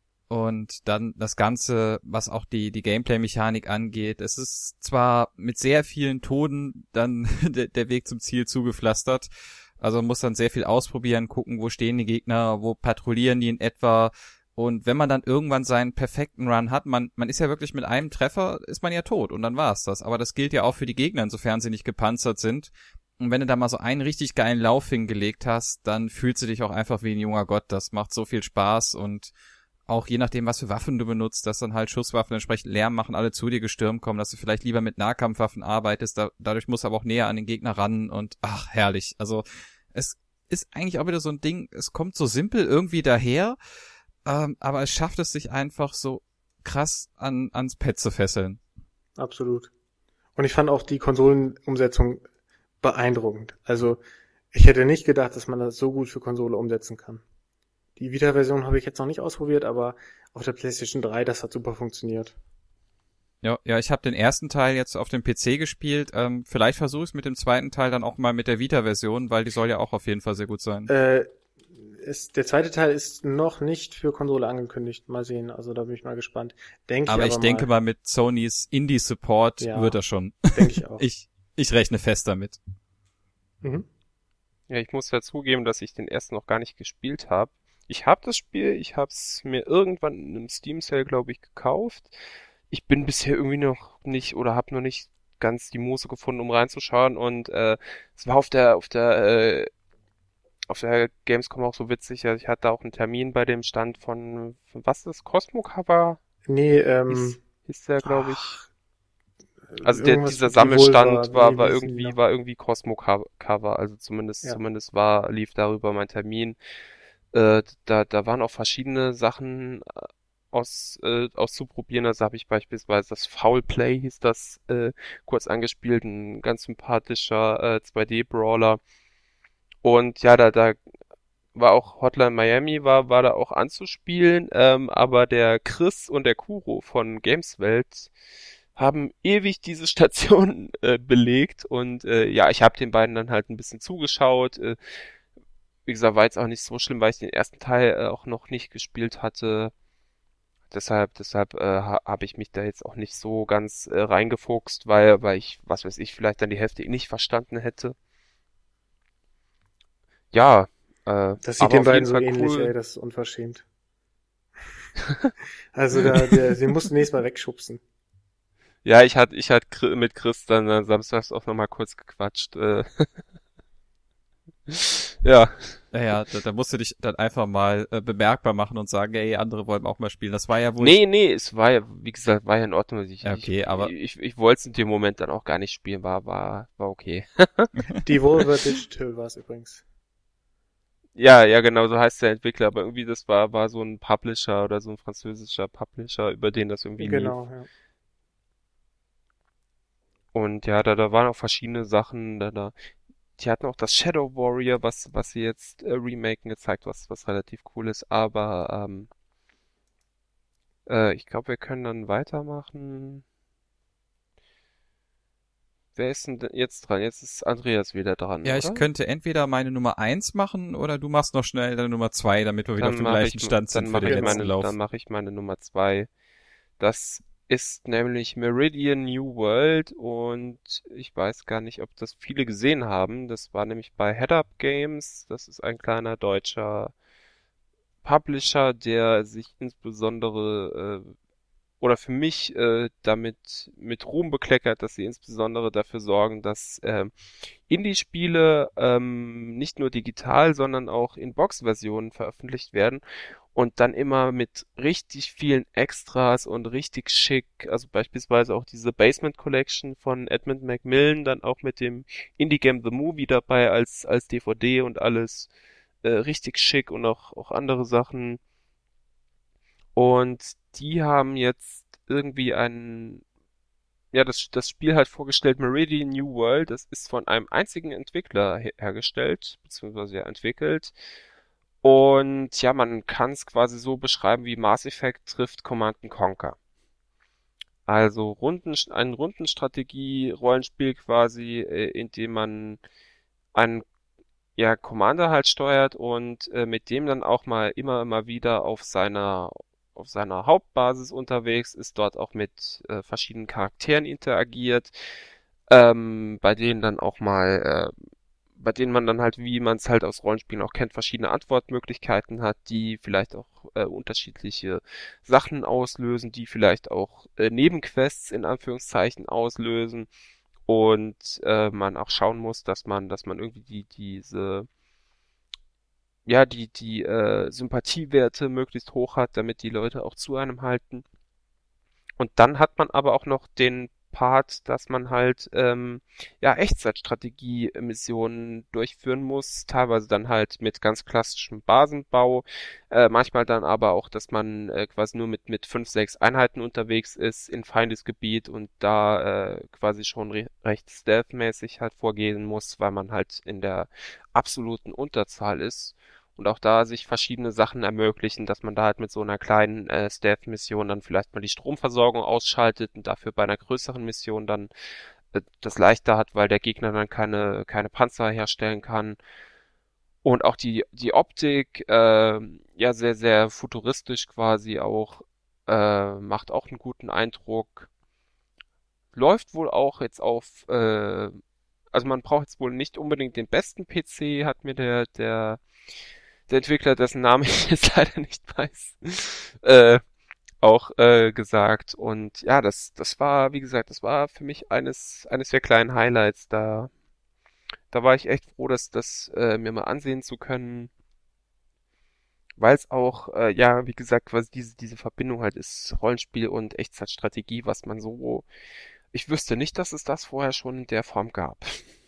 Und dann das Ganze, was auch die Gameplay-Mechanik angeht. Es ist zwar mit sehr vielen Toten dann der Weg zum Ziel zugepflastert. Also man muss dann sehr viel ausprobieren, gucken, wo stehen die Gegner, wo patrouillieren die in etwa. Und wenn man dann irgendwann seinen perfekten Run hat, man ist ja wirklich mit einem Treffer, ist man ja tot und dann war's das. Aber das gilt ja auch für die Gegner, insofern sie nicht gepanzert sind. Und wenn du da mal so einen richtig geilen Lauf hingelegt hast, dann fühlst du dich auch einfach wie ein junger Gott. Das macht so viel Spaß und auch je nachdem, was für Waffen du benutzt, dass dann halt Schusswaffen entsprechend Lärm machen, alle zu dir gestürmt kommen, dass du vielleicht lieber mit Nahkampfwaffen arbeitest, dadurch musst du aber auch näher an den Gegner ran und ach, herrlich. Also es ist eigentlich auch wieder so ein Ding, es kommt so simpel irgendwie daher, aber es schafft es sich einfach so krass ans Pad zu fesseln. Absolut. Und ich fand auch die Konsolenumsetzung beeindruckend. Also ich hätte nicht gedacht, dass man das so gut für Konsole umsetzen kann. Die Vita-Version habe ich jetzt noch nicht ausprobiert, aber auf der PlayStation 3, das hat super funktioniert. Ja, ich habe den ersten Teil jetzt auf dem PC gespielt. Vielleicht versuche ich es mit dem zweiten Teil dann auch mal mit der Vita-Version, weil die soll ja auch auf jeden Fall sehr gut sein. Der zweite Teil ist noch nicht für Konsole angekündigt. Mal sehen, also da bin ich mal gespannt. Aber ich denke mal mit Sonys Indie-Support wird er schon. Denke ich auch. Ich rechne fest damit. Mhm. Ja, ich muss ja zugeben, dass ich den ersten noch gar nicht gespielt habe. Ich habe das Spiel, ich habe es mir irgendwann in einem Steam Sale, glaube ich, gekauft. Ich bin bisher irgendwie noch nicht oder habe noch nicht ganz die Muße gefunden, um reinzuschauen und es war auf der Gamescom auch so witzig. Also ich hatte auch einen Termin bei dem Stand von was ist das? Cosmo Cover? Nee, hieß der, glaube ich. Also irgendwas dieser mit Sammelstand Revolver, war nee, war irgendwie Cosmo Cover, also zumindest lief darüber mein Termin. Da waren auch verschiedene Sachen auszuprobieren. Also habe ich beispielsweise das Foul Play, hieß das, kurz angespielt, ein ganz sympathischer 2D-Brawler. Und ja, da war auch Hotline Miami, war da auch anzuspielen, aber der Chris und der Kuro von Gameswelt haben ewig diese Station belegt und ja, ich habe den beiden dann halt ein bisschen zugeschaut. Wie gesagt, war jetzt auch nicht so schlimm, weil ich den ersten Teil auch noch nicht gespielt hatte. Deshalb habe ich mich da jetzt auch nicht so ganz reingefuchst, weil ich, was weiß ich, vielleicht dann die Hälfte nicht verstanden hätte. Ja, das sieht aber den auf beiden jeden so Fall ähnlich, cool. ey, das ist unverschämt. Also den musst du nächstes Mal wegschubsen. Ja, ich hatte mit Chris dann samstags auch nochmal kurz gequatscht. Ja. Ja, da musst du dich dann einfach mal bemerkbar machen und sagen, ey, andere wollen auch mal spielen. Das war ja wohl. Nee, es war ja, wie gesagt, war ja in Ordnung. Aber ich wollte es in dem Moment dann auch gar nicht spielen, war okay. Devolver Digital war es übrigens. Ja, genau, so heißt der Entwickler, aber irgendwie das war so ein Publisher oder so ein französischer Publisher, über den das irgendwie lief. Genau, ja. Und ja, da waren auch verschiedene Sachen, die hatten auch das Shadow Warrior, was sie jetzt remaken gezeigt, was relativ cool ist, aber ich glaube, wir können dann weitermachen. Wer ist denn jetzt dran? Jetzt ist Andreas wieder dran, ja, oder? ich könnte entweder meine Nummer 1 machen oder du machst noch schnell deine Nummer 2, damit wir wieder auf dem gleichen Stand sind für den letzten Lauf. Dann mache ich meine Nummer 2. Das ist nämlich Meridian New World und ich weiß gar nicht, ob das viele gesehen haben. Das war nämlich bei Head Up Games. Das ist ein kleiner deutscher Publisher, der sich insbesondere oder für mich damit mit Ruhm bekleckert, dass sie insbesondere dafür sorgen, dass Indie-Spiele nicht nur digital, sondern auch in Box-Versionen veröffentlicht werden und dann immer mit richtig vielen Extras und richtig schick, also beispielsweise auch diese Basement Collection von Edmund Macmillan, dann auch mit dem Indie-Game The Movie dabei als DVD und alles richtig schick und auch andere Sachen. Und die haben jetzt irgendwie ja, das Spiel halt vorgestellt, Meridian New World. Das ist von einem einzigen Entwickler hergestellt, beziehungsweise ja entwickelt. Und ja, man kann es quasi so beschreiben, wie Mass Effect trifft Command and Conquer. Also ein Rundenstrategie-Rollenspiel quasi, in dem man einen ja, Commander halt steuert und mit dem dann auch mal immer wieder auf seiner Hauptbasis unterwegs ist, dort auch mit verschiedenen Charakteren interagiert, bei denen dann auch mal bei denen man dann halt, wie man es halt aus Rollenspielen auch kennt, verschiedene Antwortmöglichkeiten hat, die vielleicht auch unterschiedliche Sachen auslösen, die vielleicht auch Nebenquests in Anführungszeichen auslösen und man auch schauen muss, dass man irgendwie die Sympathiewerte möglichst hoch hat, damit die Leute auch zu einem halten. Und dann hat man aber auch noch den Part, dass man halt ja Echtzeitstrategie-Missionen durchführen muss, teilweise dann halt mit ganz klassischem Basenbau, manchmal dann aber auch, dass man quasi nur mit 5, 6 Einheiten unterwegs ist in Feindesgebiet und da quasi schon recht stealthmäßig halt vorgehen muss, weil man halt in der absoluten Unterzahl ist. Und auch da sich verschiedene Sachen ermöglichen, dass man da halt mit so einer kleinen Stealth-Mission dann vielleicht mal die Stromversorgung ausschaltet und dafür bei einer größeren Mission dann das leichter hat, weil der Gegner dann keine Panzer herstellen kann. Und auch die Optik, ja sehr futuristisch quasi auch, macht auch einen guten Eindruck. Läuft wohl auch jetzt also man braucht jetzt wohl nicht unbedingt den besten PC, hat mir der Entwickler, dessen Namen ich jetzt leider nicht weiß, auch gesagt. Und ja, das war, wie gesagt, das war für mich eines der kleinen Highlights. Da war ich echt froh, das mir mal ansehen zu können, weil es auch, ja, wie gesagt, quasi diese Verbindung halt ist, Rollenspiel und Echtzeitstrategie, was man so, ich wüsste nicht, dass es das vorher schon in der Form gab.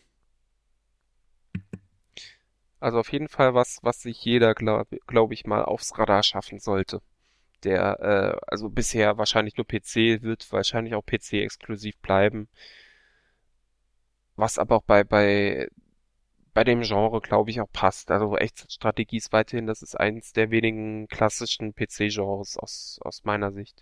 Also auf jeden Fall was sich jeder, glaub ich mal, aufs Radar schaffen sollte. Also bisher wahrscheinlich nur PC, wird wahrscheinlich auch PC exklusiv bleiben. Was aber auch bei dem Genre, glaube ich, auch passt. Also Echtzeitstrategie ist weiterhin, das ist eins der wenigen klassischen PC-Genres aus meiner Sicht.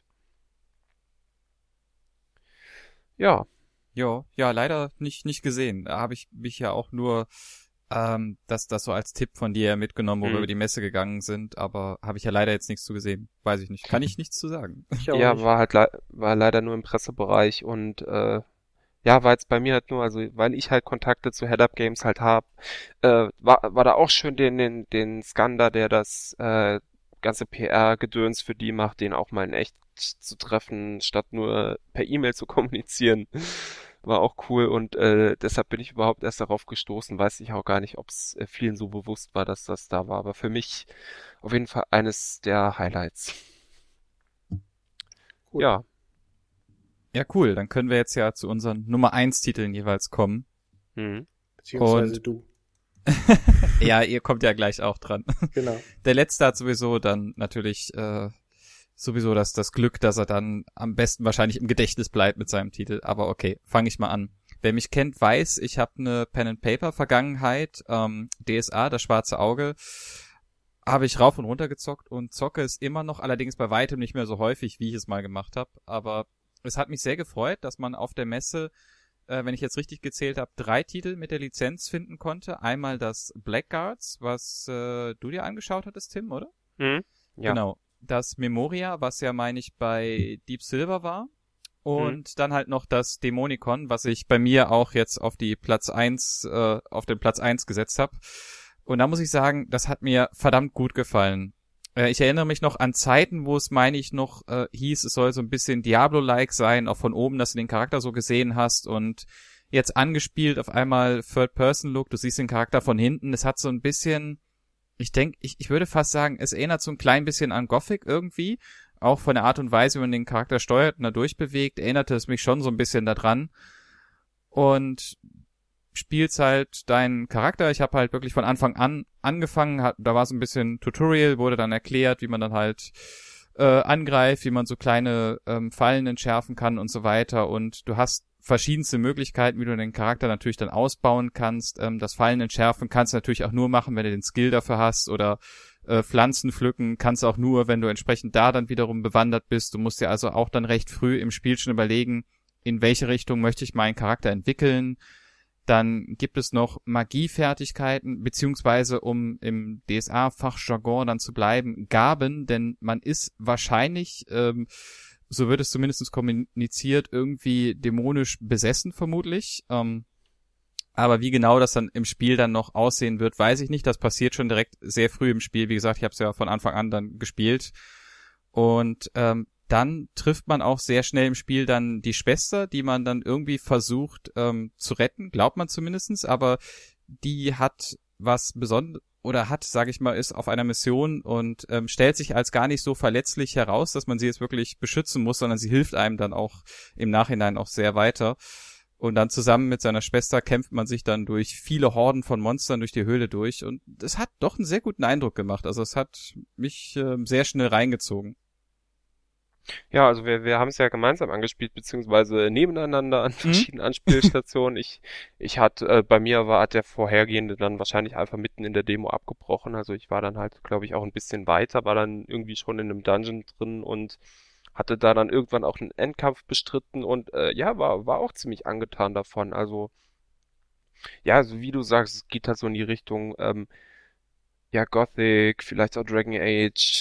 Ja, Ja, leider nicht gesehen. Da habe ich mich ja auch nur das so als Tipp von dir mitgenommen, wo wir über die Messe gegangen sind, aber habe ich ja leider jetzt nichts zu gesehen. Weiß ich nicht. Kann ich nichts zu sagen. Ich auch ja, nicht. war leider nur im Pressebereich und ja, war jetzt bei mir halt nur, also weil ich halt Kontakte zu Head-Up Games halt habe, war da auch schön den Skander, der das ganze PR-Gedöns für die macht, den auch mal in echt zu treffen, statt nur per E-Mail zu kommunizieren. War auch cool und deshalb bin ich überhaupt erst darauf gestoßen. Weiß ich auch gar nicht, ob es vielen so bewusst war, dass das da war. Aber für mich auf jeden Fall eines der Highlights. Cool. Ja, Ja, cool. Dann können wir jetzt ja zu unseren Nummer 1 Titeln jeweils kommen. mhm. Beziehungsweise Und- du. Ja, ihr kommt ja gleich auch dran. Genau. Der letzte hat sowieso dann natürlich sowieso das Glück, dass er dann am besten wahrscheinlich im Gedächtnis bleibt mit seinem Titel. Aber okay, fange ich mal an. Wer mich kennt, weiß, ich habe eine Pen-and-Paper-Vergangenheit. DSA, das schwarze Auge, habe ich rauf und runter gezockt und zocke es immer noch, allerdings bei weitem nicht mehr so häufig, wie ich es mal gemacht habe. Aber es hat mich sehr gefreut, dass man auf der Messe, wenn ich jetzt richtig gezählt habe, 3 Titel mit der Lizenz finden konnte. Einmal das Blackguards, was du dir angeschaut hattest, Tim, oder? Mhm. Ja. Genau. Das Memoria, was ja, meine ich, bei Deep Silver war. Und dann halt noch das Dämonikon, was ich bei mir auch jetzt auf den Platz 1 gesetzt habe. Und da muss ich sagen, das hat mir verdammt gut gefallen. Ich erinnere mich noch an Zeiten, wo es, meine ich, noch hieß, es soll so ein bisschen Diablo-like sein, auch von oben, dass du den Charakter so gesehen hast und jetzt angespielt auf einmal Third-Person-Look, du siehst den Charakter von hinten, es hat so ein bisschen, ich denke, ich würde fast sagen, es erinnert so ein klein bisschen an Gothic irgendwie, auch von der Art und Weise, wie man den Charakter steuert und da durchbewegt, erinnerte es mich schon so ein bisschen daran und spielst halt deinen Charakter. Ich habe halt wirklich von Anfang an angefangen, da war so ein bisschen Tutorial, wurde dann erklärt, wie man dann halt angreift, wie man so kleine Fallen entschärfen kann und so weiter. Und du hast verschiedenste Möglichkeiten, wie du den Charakter natürlich dann ausbauen kannst. Das Fallen entschärfen kannst du natürlich auch nur machen, wenn du den Skill dafür hast, oder Pflanzen pflücken kannst du auch nur, wenn du entsprechend da dann wiederum bewandert bist. Du musst dir also auch dann recht früh im Spiel schon überlegen, in welche Richtung möchte ich meinen Charakter entwickeln. Dann gibt es noch Magiefertigkeiten, beziehungsweise, um im DSA-Fachjargon dann zu bleiben, Gaben, denn man ist wahrscheinlich, so wird es zumindest kommuniziert, irgendwie dämonisch besessen vermutlich. Aber wie genau das dann im Spiel dann noch aussehen wird, weiß ich nicht. Das passiert schon direkt sehr früh im Spiel. Wie gesagt, ich habe es ja von Anfang an dann gespielt. Und dann trifft man auch sehr schnell im Spiel dann die Schwester, die man dann irgendwie versucht zu retten, glaubt man zumindestens, aber die hat was Besonderes, oder hat, sage ich mal, ist auf einer Mission und stellt sich als gar nicht so verletzlich heraus, dass man sie jetzt wirklich beschützen muss, sondern sie hilft einem dann auch im Nachhinein auch sehr weiter. Und dann zusammen mit seiner Schwester kämpft man sich dann durch viele Horden von Monstern durch die Höhle durch, und es hat doch einen sehr guten Eindruck gemacht. Also es hat mich sehr schnell reingezogen. Ja, also wir haben es ja gemeinsam angespielt, beziehungsweise nebeneinander an verschiedenen Anspielstationen. Bei mir war der vorhergehende dann wahrscheinlich einfach mitten in der Demo abgebrochen. Also ich war dann halt, glaube ich, auch ein bisschen weiter, war dann irgendwie schon in einem Dungeon drin und hatte da dann irgendwann auch einen Endkampf bestritten und ja, war auch ziemlich angetan davon. Also ja, so wie du sagst, es geht halt so in die Richtung, ja, Gothic, vielleicht auch Dragon Age,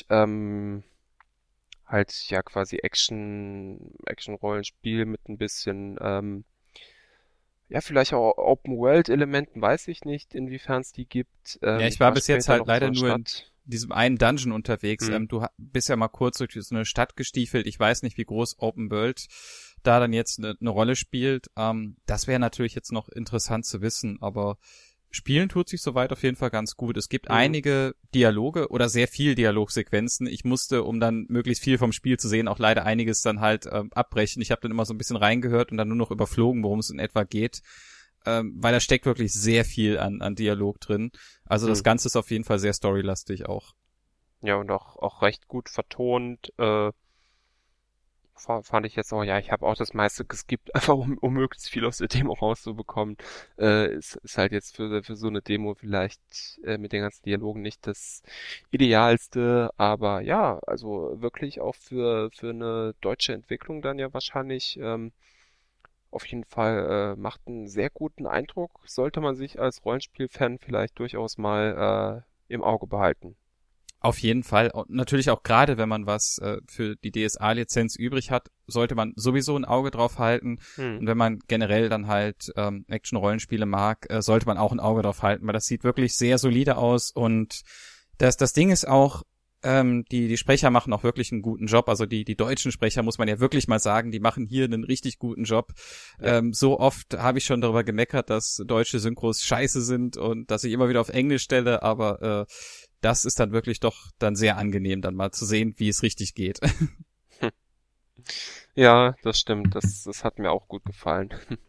halt ja quasi Action-Rollenspiel mit ein bisschen, ja, vielleicht auch Open-World-Elementen, weiß ich nicht, inwiefern es die gibt. Ja, ich Ich war war bis jetzt später halt noch in so leider einer nur in Stadt. diesem einen Dungeon unterwegs. Hm. Du bist ja mal kurz durch so eine Stadt gestiefelt. Ich weiß nicht, wie groß Open World da dann jetzt eine Rolle spielt. Das wäre natürlich jetzt noch interessant zu wissen, aber Spielen tut sich soweit auf jeden Fall ganz gut. Es gibt einige Dialoge oder sehr viel Dialogsequenzen. Ich musste, um dann möglichst viel vom Spiel zu sehen, auch leider einiges dann halt abbrechen. Ich habe dann immer so ein bisschen reingehört und dann nur noch überflogen, worum es in etwa geht, weil da steckt wirklich sehr viel an Dialog drin. Also das Ganze ist auf jeden Fall sehr storylastig auch. Ja, und auch recht gut vertont. Fand ich jetzt auch, ja, ich habe auch das meiste geskippt, einfach um möglichst viel aus der Demo rauszubekommen. Ist halt jetzt für so eine Demo vielleicht mit den ganzen Dialogen nicht das Idealste, aber ja, also wirklich auch für eine deutsche Entwicklung dann ja wahrscheinlich auf jeden Fall macht einen sehr guten Eindruck, sollte man sich als Rollenspielfan vielleicht durchaus mal im Auge behalten. Auf jeden Fall. Und natürlich auch gerade, wenn man was für die DSA-Lizenz übrig hat, sollte man sowieso ein Auge drauf halten. Und wenn man generell dann halt Action-Rollenspiele mag, sollte man auch ein Auge drauf halten, weil das sieht wirklich sehr solide aus. Und das Ding ist auch, die Sprecher machen auch wirklich einen guten Job. Also die deutschen Sprecher, muss man ja wirklich mal sagen, die machen hier einen richtig guten Job. Ja. So oft habe ich schon darüber gemeckert, dass deutsche Synchros scheiße sind und dass ich immer wieder auf Englisch stelle, aber das ist dann wirklich doch dann sehr angenehm, dann mal zu sehen, wie es richtig geht. Ja, das stimmt. Das hat mir auch gut gefallen.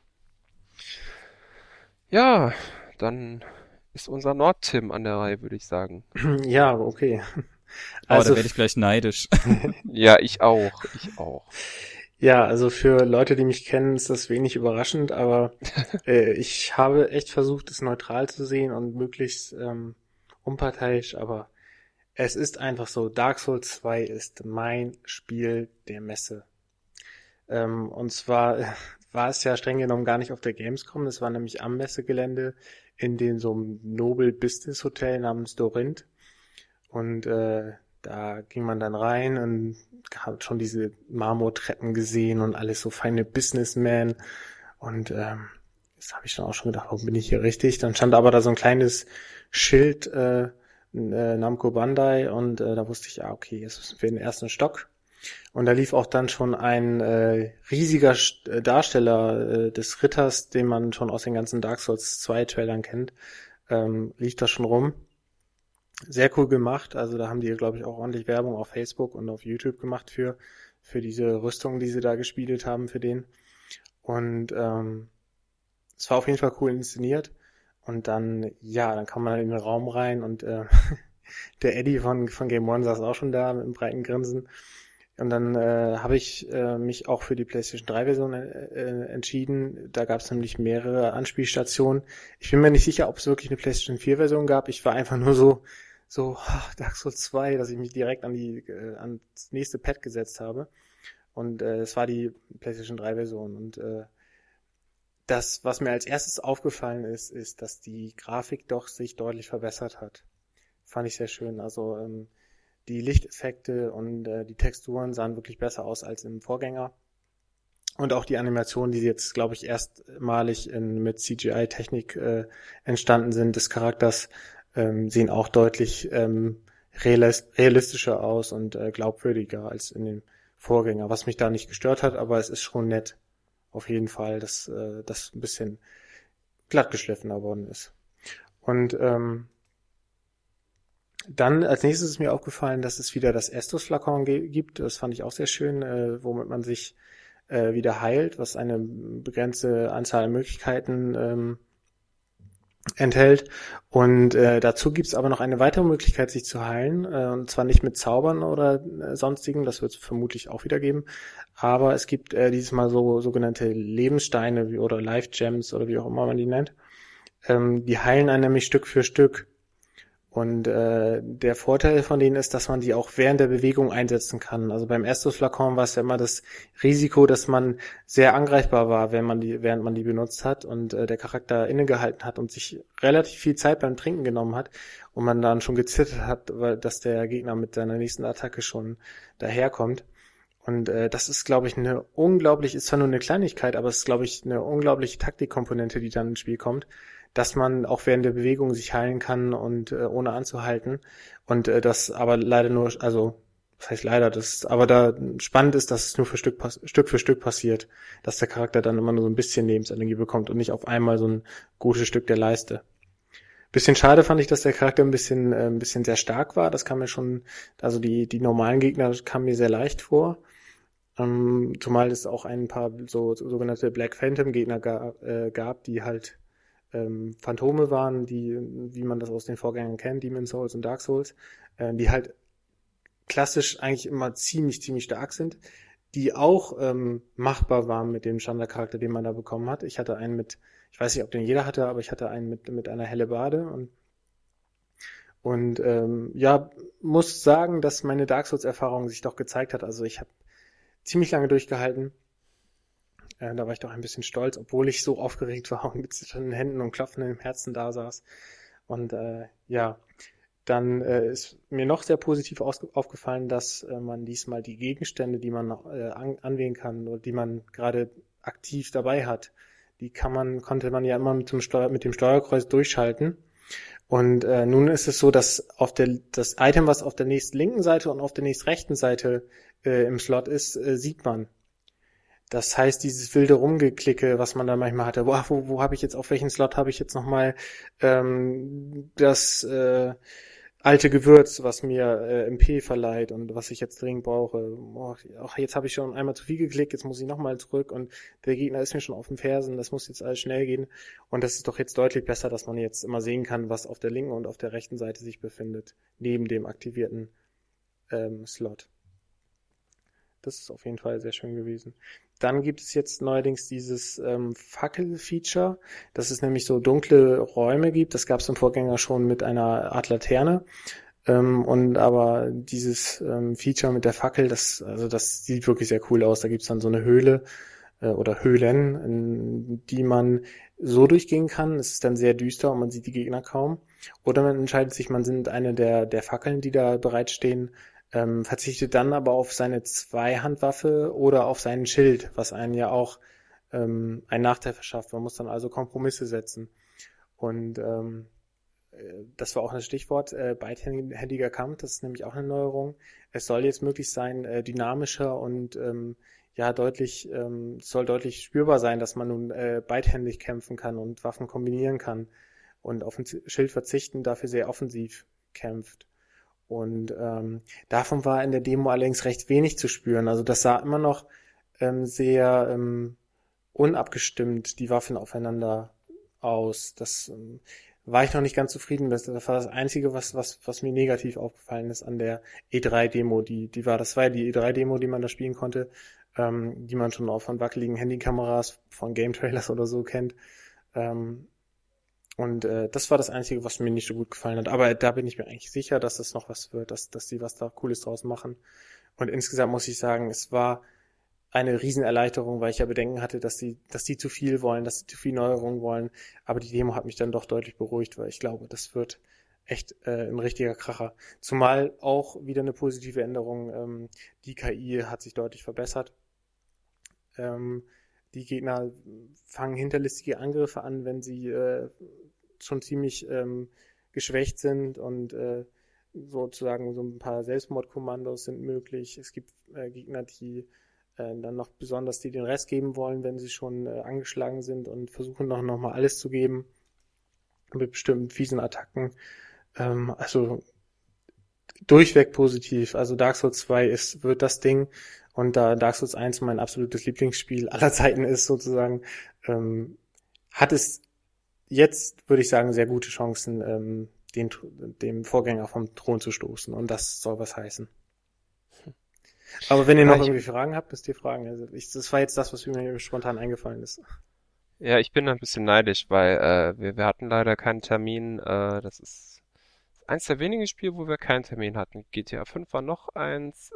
Ja, dann ist unser Nord-Tim an der Reihe, würde ich sagen. Ja, okay. Also, da werde ich gleich neidisch. Ja, ich auch. Ja, also für Leute, die mich kennen, ist das wenig überraschend, aber ich habe echt versucht, es neutral zu sehen und möglichst unparteiisch, aber es ist einfach so, Dark Souls 2 ist mein Spiel der Messe. Und zwar war es ja streng genommen gar nicht auf der Gamescom, es war nämlich am Messegelände in so einem Nobel Business Hotel namens Dorint. Und da ging man dann rein und hat schon diese Marmortreppen gesehen und alles so feine Businessmen. Und das habe ich dann auch schon gedacht, warum bin ich hier richtig? Dann stand aber da so ein kleines Schild Namco Bandai und da wusste ich, okay, jetzt müssen wir in den ersten Stock. Und da lief auch dann schon ein riesiger Darsteller des Ritters, den man schon aus den ganzen Dark Souls 2 Trailern kennt, lief da schon rum. Sehr cool gemacht, also da haben die, glaube ich, auch ordentlich Werbung auf Facebook und auf YouTube gemacht für diese Rüstung, die sie da gespielt haben für den. Und es war auf jeden Fall cool inszeniert. Und dann, ja, dann kam man in den Raum rein und Der Eddie von Game One saß auch schon da mit einem breiten Grinsen. Und dann habe ich mich auch für die PlayStation 3 Version entschieden. Da gab es nämlich mehrere Anspielstationen. Ich bin mir nicht sicher, ob es wirklich eine PlayStation 4 Version gab. Ich war einfach nur so Dark Souls 2, dass ich mich direkt ans nächste Pad gesetzt habe. Und es war die PlayStation 3 Version. Und das, was mir als erstes aufgefallen ist, dass die Grafik doch sich deutlich verbessert hat. Fand ich sehr schön. Also die Lichteffekte und die Texturen sahen wirklich besser aus als im Vorgänger. Und auch die Animationen, die jetzt, glaube ich, erstmalig mit CGI-Technik entstanden sind, des Charakters, sehen auch deutlich realistischer aus und glaubwürdiger als in dem Vorgänger. Was mich da nicht gestört hat, aber es ist schon nett. Auf jeden Fall, dass das ein bisschen glatt geschliffener worden ist. Und dann als nächstes ist mir aufgefallen, dass es wieder das Estus-Flakon gibt. Das fand ich auch sehr schön, womit man sich wieder heilt, was eine begrenzte Anzahl an Möglichkeiten enthält. Und dazu gibt's aber noch eine weitere Möglichkeit, sich zu heilen. Und zwar nicht mit Zaubern oder sonstigen, das wird es vermutlich auch wieder geben. Aber es gibt dieses Mal so sogenannte Lebenssteine oder Life Gems oder wie auch immer man die nennt. Die heilen einen nämlich Stück für Stück. Und der Vorteil von denen ist, dass man die auch während der Bewegung einsetzen kann. Also beim Estus-Flakon war es ja immer das Risiko, dass man sehr angreifbar war, während man die benutzt hat und der Charakter innegehalten hat und sich relativ viel Zeit beim Trinken genommen hat und man dann schon gezittert hat, weil dass der Gegner mit seiner nächsten Attacke schon daherkommt. Und das ist, glaube ich, ist zwar nur eine Kleinigkeit, aber es ist, glaube ich, eine unglaubliche Taktikkomponente, die dann ins Spiel kommt, dass man auch während der Bewegung sich heilen kann und ohne anzuhalten. Und das aber leider nur, also das heißt leider, aber da spannend ist, dass es nur Stück für Stück passiert, dass der Charakter dann immer nur so ein bisschen Lebensenergie bekommt und nicht auf einmal so ein gutes Stück der Leiste. Bisschen schade fand ich, dass der Charakter ein bisschen sehr stark war. Das kam mir schon, also die normalen Gegner kamen mir sehr leicht vor. Zumal es auch ein paar sogenannte Black Phantom Gegner gab, die halt Phantome waren, die, wie man das aus den Vorgängern kennt, Demon's Souls und Dark Souls, die halt klassisch eigentlich immer ziemlich stark sind, die auch machbar waren mit dem Standardcharakter, den man da bekommen hat. Ich hatte einen ich weiß nicht, ob den jeder hatte, aber ich hatte einen mit einer Hellebarde und ja, muss sagen, dass meine Dark Souls-Erfahrung sich doch gezeigt hat. Also ich habe ziemlich lange durchgehalten. Da war ich doch ein bisschen stolz, obwohl ich so aufgeregt war und mit zitternden Händen und klopfendem Herzen da saß. Und ja, dann ist mir noch sehr positiv aufgefallen, dass man diesmal die Gegenstände, die man anwählen kann oder die man gerade aktiv dabei hat, konnte man ja immer mit dem Steuerkreuz durchschalten. Und nun ist es so, dass das Item, was auf der nächst linken Seite und auf der nächst rechten Seite im Slot ist, sieht man. Das heißt, dieses wilde Rumgeklicke, was man da manchmal hatte, wo habe ich jetzt, auf welchen Slot habe ich jetzt nochmal das alte Gewürz, was mir MP verleiht und was ich jetzt dringend brauche. Jetzt habe ich schon einmal zu viel geklickt, jetzt muss ich nochmal zurück und der Gegner ist mir schon auf den Fersen, das muss jetzt alles schnell gehen. Und das ist doch jetzt deutlich besser, dass man jetzt immer sehen kann, was auf der linken und auf der rechten Seite sich befindet, neben dem aktivierten Slot. Das ist auf jeden Fall sehr schön gewesen. Dann gibt es jetzt neuerdings dieses Fackel-Feature, dass es nämlich so dunkle Räume gibt. Das gab es im Vorgänger schon mit einer Art Laterne. Aber dieses Feature mit der Fackel, das sieht wirklich sehr cool aus. Da gibt es dann so eine Höhle oder Höhlen, in die man so durchgehen kann. Es ist dann sehr düster und man sieht die Gegner kaum. Oder man entscheidet sich, man sind eine der Fackeln, die da bereitstehen, verzichtet dann aber auf seine Zweihandwaffe oder auf seinen Schild, was einen ja auch einen Nachteil verschafft. Man muss dann also Kompromisse setzen. Und das war auch das Stichwort, beidhändiger Kampf, das ist nämlich auch eine Neuerung. Es soll jetzt möglich sein, dynamischer und es soll deutlich spürbar sein, dass man nun beidhändig kämpfen kann und Waffen kombinieren kann und auf ein Schild verzichten, dafür sehr offensiv kämpft. Und davon war in der Demo allerdings recht wenig zu spüren. Also das sah immer noch sehr unabgestimmt, die Waffen aufeinander aus. Das war ich noch nicht ganz zufrieden mit. Das war das Einzige, was mir negativ aufgefallen ist an der E3-Demo. Das war ja die E3-Demo, die man da spielen konnte, die man schon auch von wackeligen Handykameras, von Game-Trailers oder so kennt. Das war das Einzige, was mir nicht so gut gefallen hat. Aber da bin ich mir eigentlich sicher, dass das noch was wird, dass die was da Cooles draus machen. Und insgesamt muss ich sagen, es war eine Riesenerleichterung, weil ich ja Bedenken hatte, dass die zu viel wollen, dass sie zu viel Neuerungen wollen. Aber die Demo hat mich dann doch deutlich beruhigt, weil ich glaube, das wird echt ein richtiger Kracher. Zumal auch wieder eine positive Änderung. Die KI hat sich deutlich verbessert. Die Gegner fangen hinterlistige Angriffe an, wenn sie schon ziemlich geschwächt sind und sozusagen so ein paar Selbstmordkommandos sind möglich. Es gibt Gegner, die dann noch besonders die den Rest geben wollen, wenn sie schon angeschlagen sind und versuchen noch mal alles zu geben mit bestimmten fiesen Attacken. Also durchweg positiv. Also Dark Souls 2 wird das Ding, und da Dark Souls 1 mein absolutes Lieblingsspiel aller Zeiten ist sozusagen, hat es jetzt, würde ich sagen, sehr gute Chancen, dem Vorgänger vom Thron zu stoßen, und das soll was heißen. Aber wenn ihr noch irgendwie Fragen habt, müsst ihr fragen. Also das war jetzt das, was mir spontan eingefallen ist. Ja, ich bin ein bisschen neidisch, weil wir hatten leider keinen Termin. Das ist eins der wenigen Spiele, wo wir keinen Termin hatten. GTA 5 war noch eins.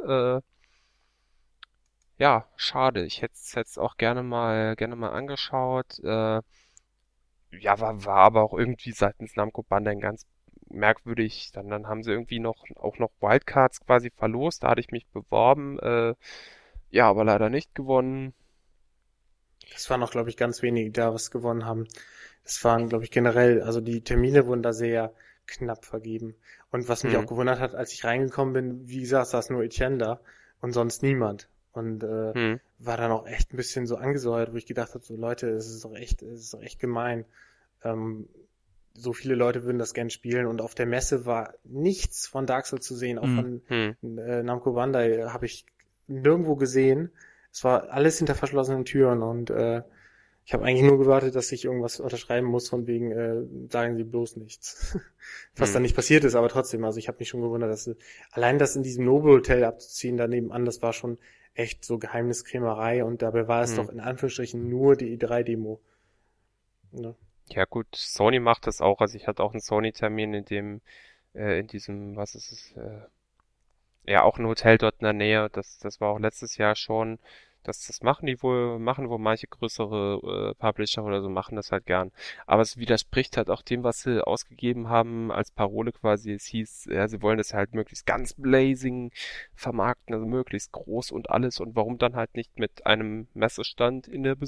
Ja, schade. Ich hätte es auch gerne mal angeschaut. Ja, war aber auch irgendwie seitens Namco Bandai ganz merkwürdig. Dann haben sie irgendwie noch Wildcards quasi verlost. Da hatte ich mich beworben. Ja, aber leider nicht gewonnen. Das waren auch, glaube ich, ganz wenige, die da was gewonnen haben. Es waren, glaube ich, generell, also die Termine wurden da sehr knapp vergeben. Und was mich auch gewundert hat, als ich reingekommen bin, wie gesagt, saß nur Etienne da und sonst niemand. Und war dann auch echt ein bisschen so angesäuert, wo ich gedacht habe, so Leute, es ist doch echt gemein. So viele Leute würden das gern spielen, und auf der Messe war nichts von Dark Souls zu sehen, auch von Namco Bandai habe ich nirgendwo gesehen. Es war alles hinter verschlossenen Türen, und ich habe eigentlich nur gewartet, dass ich irgendwas unterschreiben muss, von wegen, sagen Sie bloß nichts. Was dann nicht passiert ist, aber trotzdem, also ich habe mich schon gewundert, dass allein das in diesem Noble-Hotel abzuziehen, da nebenan, das war schon echt so Geheimniskrämerei, und dabei war es doch in Anführungsstrichen nur die E3-Demo. Ne? Ja gut, Sony macht das auch. Also ich hatte auch einen Sony-Termin in diesem, was ist es, ja auch ein Hotel dort in der Nähe. Das war auch letztes Jahr schon. Das machen wohl manche größere Publisher oder so, machen das halt gern. Aber es widerspricht halt auch dem, was sie ausgegeben haben als Parole quasi. Es hieß, ja, sie wollen das halt möglichst ganz blazing vermarkten, also möglichst groß und alles. Und warum dann halt nicht mit einem Messestand in der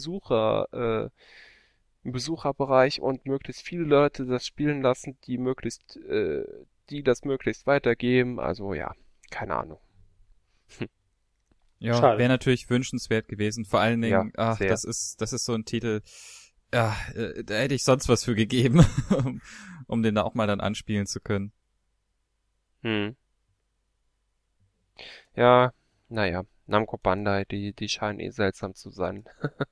im Besucherbereich und möglichst viele Leute das spielen lassen, die das möglichst weitergeben. Also ja, keine Ahnung. Ja, wäre natürlich wünschenswert gewesen. Vor allen Dingen, Ja, das ist so ein Titel, ja, da hätte ich sonst was für gegeben, um den da auch mal dann anspielen zu können. Ja, naja, Namco Bandai, die scheinen eh seltsam zu sein.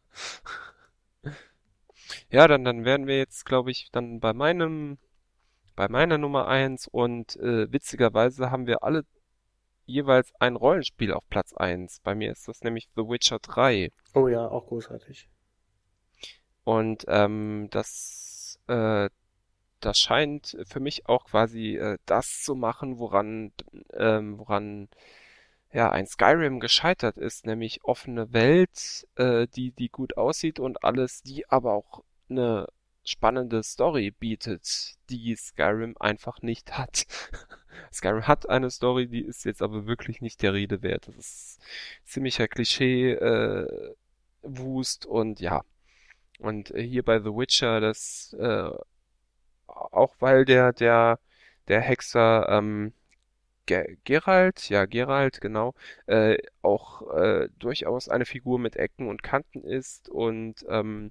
Ja, dann wären wir jetzt, glaube ich, dann bei meiner Nummer 1, und witzigerweise haben wir alle jeweils ein Rollenspiel auf Platz 1. Bei mir ist das nämlich The Witcher 3. Oh ja, auch großartig. Und das scheint für mich auch quasi das zu machen, woran ja ein Skyrim gescheitert ist, nämlich offene Welt, die gut aussieht und alles, die aber auch eine spannende Story bietet, die Skyrim einfach nicht hat. Skyrim hat eine Story, die ist jetzt aber wirklich nicht der Rede wert. Das ist ziemlicher Klischee Wust, und ja. Und hier bei The Witcher, das auch weil der Hexer Geralt, genau, auch durchaus eine Figur mit Ecken und Kanten ist und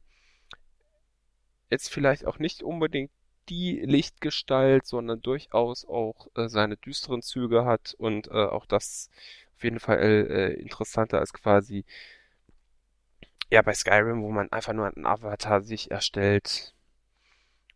jetzt vielleicht auch nicht unbedingt die Lichtgestalt, sondern durchaus auch seine düsteren Züge hat, und auch das auf jeden Fall interessanter als quasi ja bei Skyrim, wo man einfach nur einen Avatar sich erstellt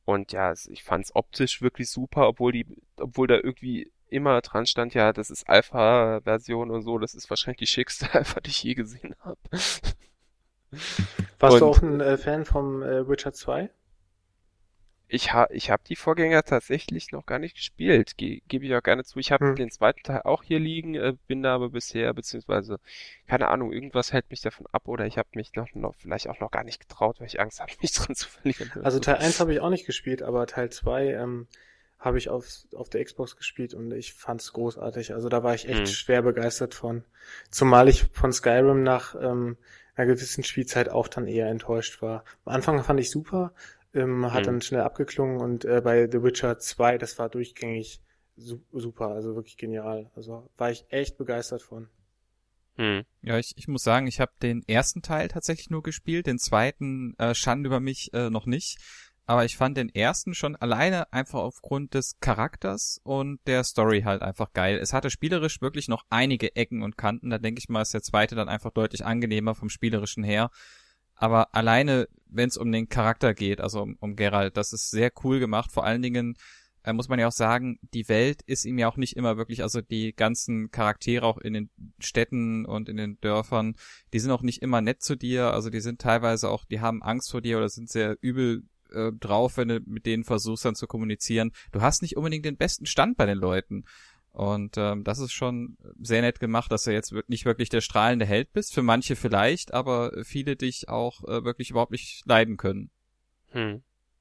Und ja, ich fand's optisch wirklich super, obwohl da irgendwie immer dran stand, ja, das ist Alpha-Version und so, das ist wahrscheinlich die schickste Alpha, die ich je gesehen habe. Warst du Und auch ein Fan vom Witcher 2? ich hab die Vorgänger tatsächlich noch gar nicht gespielt, gebe ich auch gerne zu. Ich habe Hm. den zweiten Teil auch hier liegen, bin da aber bisher, beziehungsweise, keine Ahnung, irgendwas hält mich davon ab oder ich habe mich noch vielleicht auch noch gar nicht getraut, weil ich Angst habe, mich dran zu verlieren oder Also so. Teil 1 habe ich auch nicht gespielt, aber Teil 2 habe ich auf der Xbox gespielt und ich fand's großartig. Also da war ich echt Hm, schwer begeistert von. Zumal ich von Skyrim nach einer gewissen Spielzeit auch dann eher enttäuscht war. Am Anfang fand ich super, hat hm, dann schnell abgeklungen und bei The Witcher 2, das war durchgängig super, also wirklich genial. Also war ich echt begeistert von. hm, Ja, ich muss sagen, ich habe den ersten Teil tatsächlich nur gespielt, den zweiten Schande über mich noch nicht. Aber ich fand den ersten schon alleine einfach aufgrund des Charakters und der Story halt einfach geil. Es hatte spielerisch wirklich noch einige Ecken und Kanten. Da denke ich mal, ist der zweite dann einfach deutlich angenehmer vom spielerischen her. Aber alleine, wenn es um den Charakter geht, also um Geralt, das ist sehr cool gemacht. Vor allen Dingen muss man ja auch sagen, die Welt ist ihm ja auch nicht immer wirklich, also die ganzen Charaktere auch in den Städten und in den Dörfern, die sind auch nicht immer nett zu dir. Also die sind teilweise auch, die haben Angst vor dir oder sind sehr übel drauf, wenn du mit denen versuchst dann zu kommunizieren. Du hast nicht unbedingt den besten Stand bei den Leuten. Und das ist schon sehr nett gemacht, dass du jetzt nicht wirklich der strahlende Held bist. Für manche vielleicht, aber viele dich auch wirklich überhaupt nicht leiden können. hm.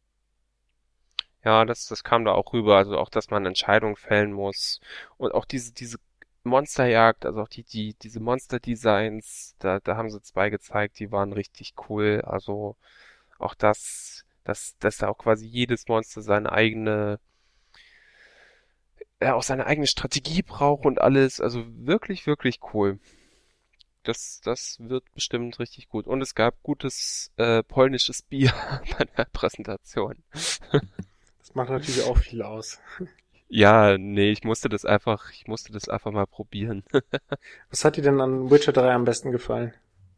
Ja, das kam da auch rüber, also auch, dass man Entscheidungen fällen muss und auch diese Monsterjagd, also auch diese Monster-Designs, da haben sie zwei gezeigt, die waren richtig cool, also auch dass da auch quasi jedes Monster auch seine eigene Strategie braucht und alles, also wirklich, wirklich cool. Das wird bestimmt richtig gut. Und es gab gutes polnisches Bier bei der Präsentation. Das macht natürlich auch viel aus. Ja, nee, ich musste das einfach mal probieren. Was hat dir denn an Witcher 3 am besten gefallen?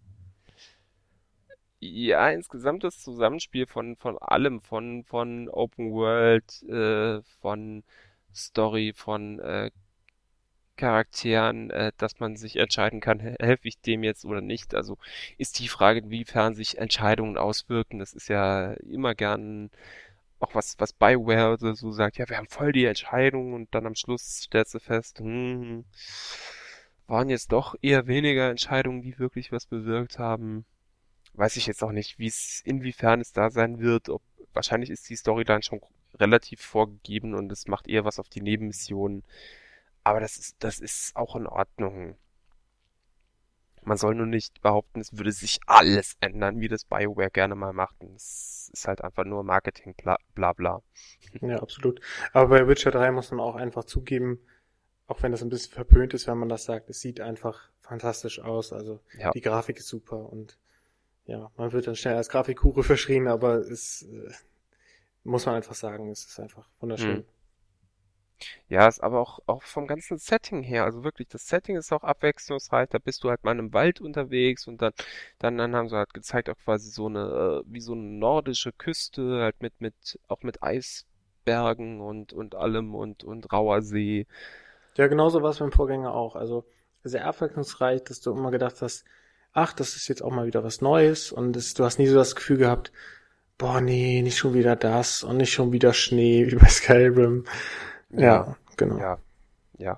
Ja, insgesamt das Zusammenspiel von allem, von Open World, von Story, von Charakteren, dass man sich entscheiden kann, helfe ich dem jetzt oder nicht. Also ist die Frage, inwiefern sich Entscheidungen auswirken. Das ist ja immer gern auch was BioWare so sagt, ja, wir haben voll die Entscheidung und dann am Schluss stellst du fest, waren jetzt doch eher weniger Entscheidungen, die wirklich was bewirkt haben. Weiß ich jetzt auch nicht, inwiefern es da sein wird. Wahrscheinlich ist die Storyline schon relativ vorgegeben und es macht eher was auf die Nebenmissionen. Aber das ist auch in Ordnung. Man soll nur nicht behaupten, es würde sich alles ändern, wie das BioWare gerne mal macht. Und es ist halt einfach nur Marketing, bla bla. Ja, absolut. Aber bei Witcher 3 muss man auch einfach zugeben, auch wenn das ein bisschen verpönt ist, wenn man das sagt, es sieht einfach fantastisch aus. Also Ja. die Grafik ist super und ja, man wird dann schnell als Grafikhure verschrien, aber es muss man einfach sagen, es ist einfach Hm. wunderschön. Ja, ist aber auch vom ganzen Setting her, also wirklich, das Setting ist auch abwechslungsreich, da bist du halt mal in einem Wald unterwegs und dann haben sie halt gezeigt auch quasi wie so eine nordische Küste, halt auch mit Eisbergen und allem und rauer See. Ja, genauso war es beim Vorgänger auch. Also sehr abwechslungsreich, dass du immer gedacht hast, ach, das ist jetzt auch mal wieder was Neues und du hast nie so das Gefühl gehabt, boah, nee, nicht schon wieder das und nicht schon wieder Schnee wie bei Skyrim. Ja, Ja, genau. ja, ja,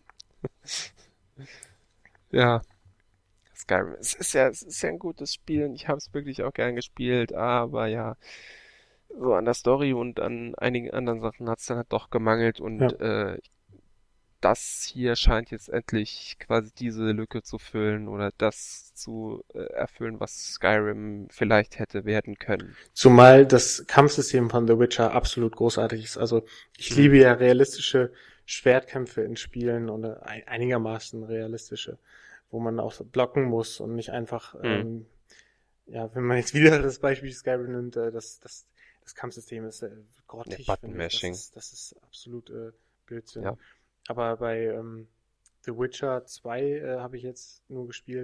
ja. Skyrim. Es ist ja ein gutes Spiel und ich habe es wirklich auch gern gespielt, aber ja, so an der Story und an einigen anderen Sachen hat es dann halt doch gemangelt Ja. und das hier scheint jetzt endlich quasi diese Lücke zu füllen oder das zu erfüllen, was Skyrim vielleicht hätte werden können. Zumal das Kampfsystem von The Witcher absolut großartig ist. Also ich Hm, liebe ja realistische Schwertkämpfe in Spielen oder einigermaßen realistische, wo man auch so blocken muss und nicht einfach, hm, ja, wenn man jetzt wieder das Beispiel Skyrim nimmt, das Kampfsystem ist ja, grottig, finde ich. Button-Mashing. Das ist absolut Blödsinn. Ja. Aber bei The Witcher 2 habe ich jetzt nur gespielt.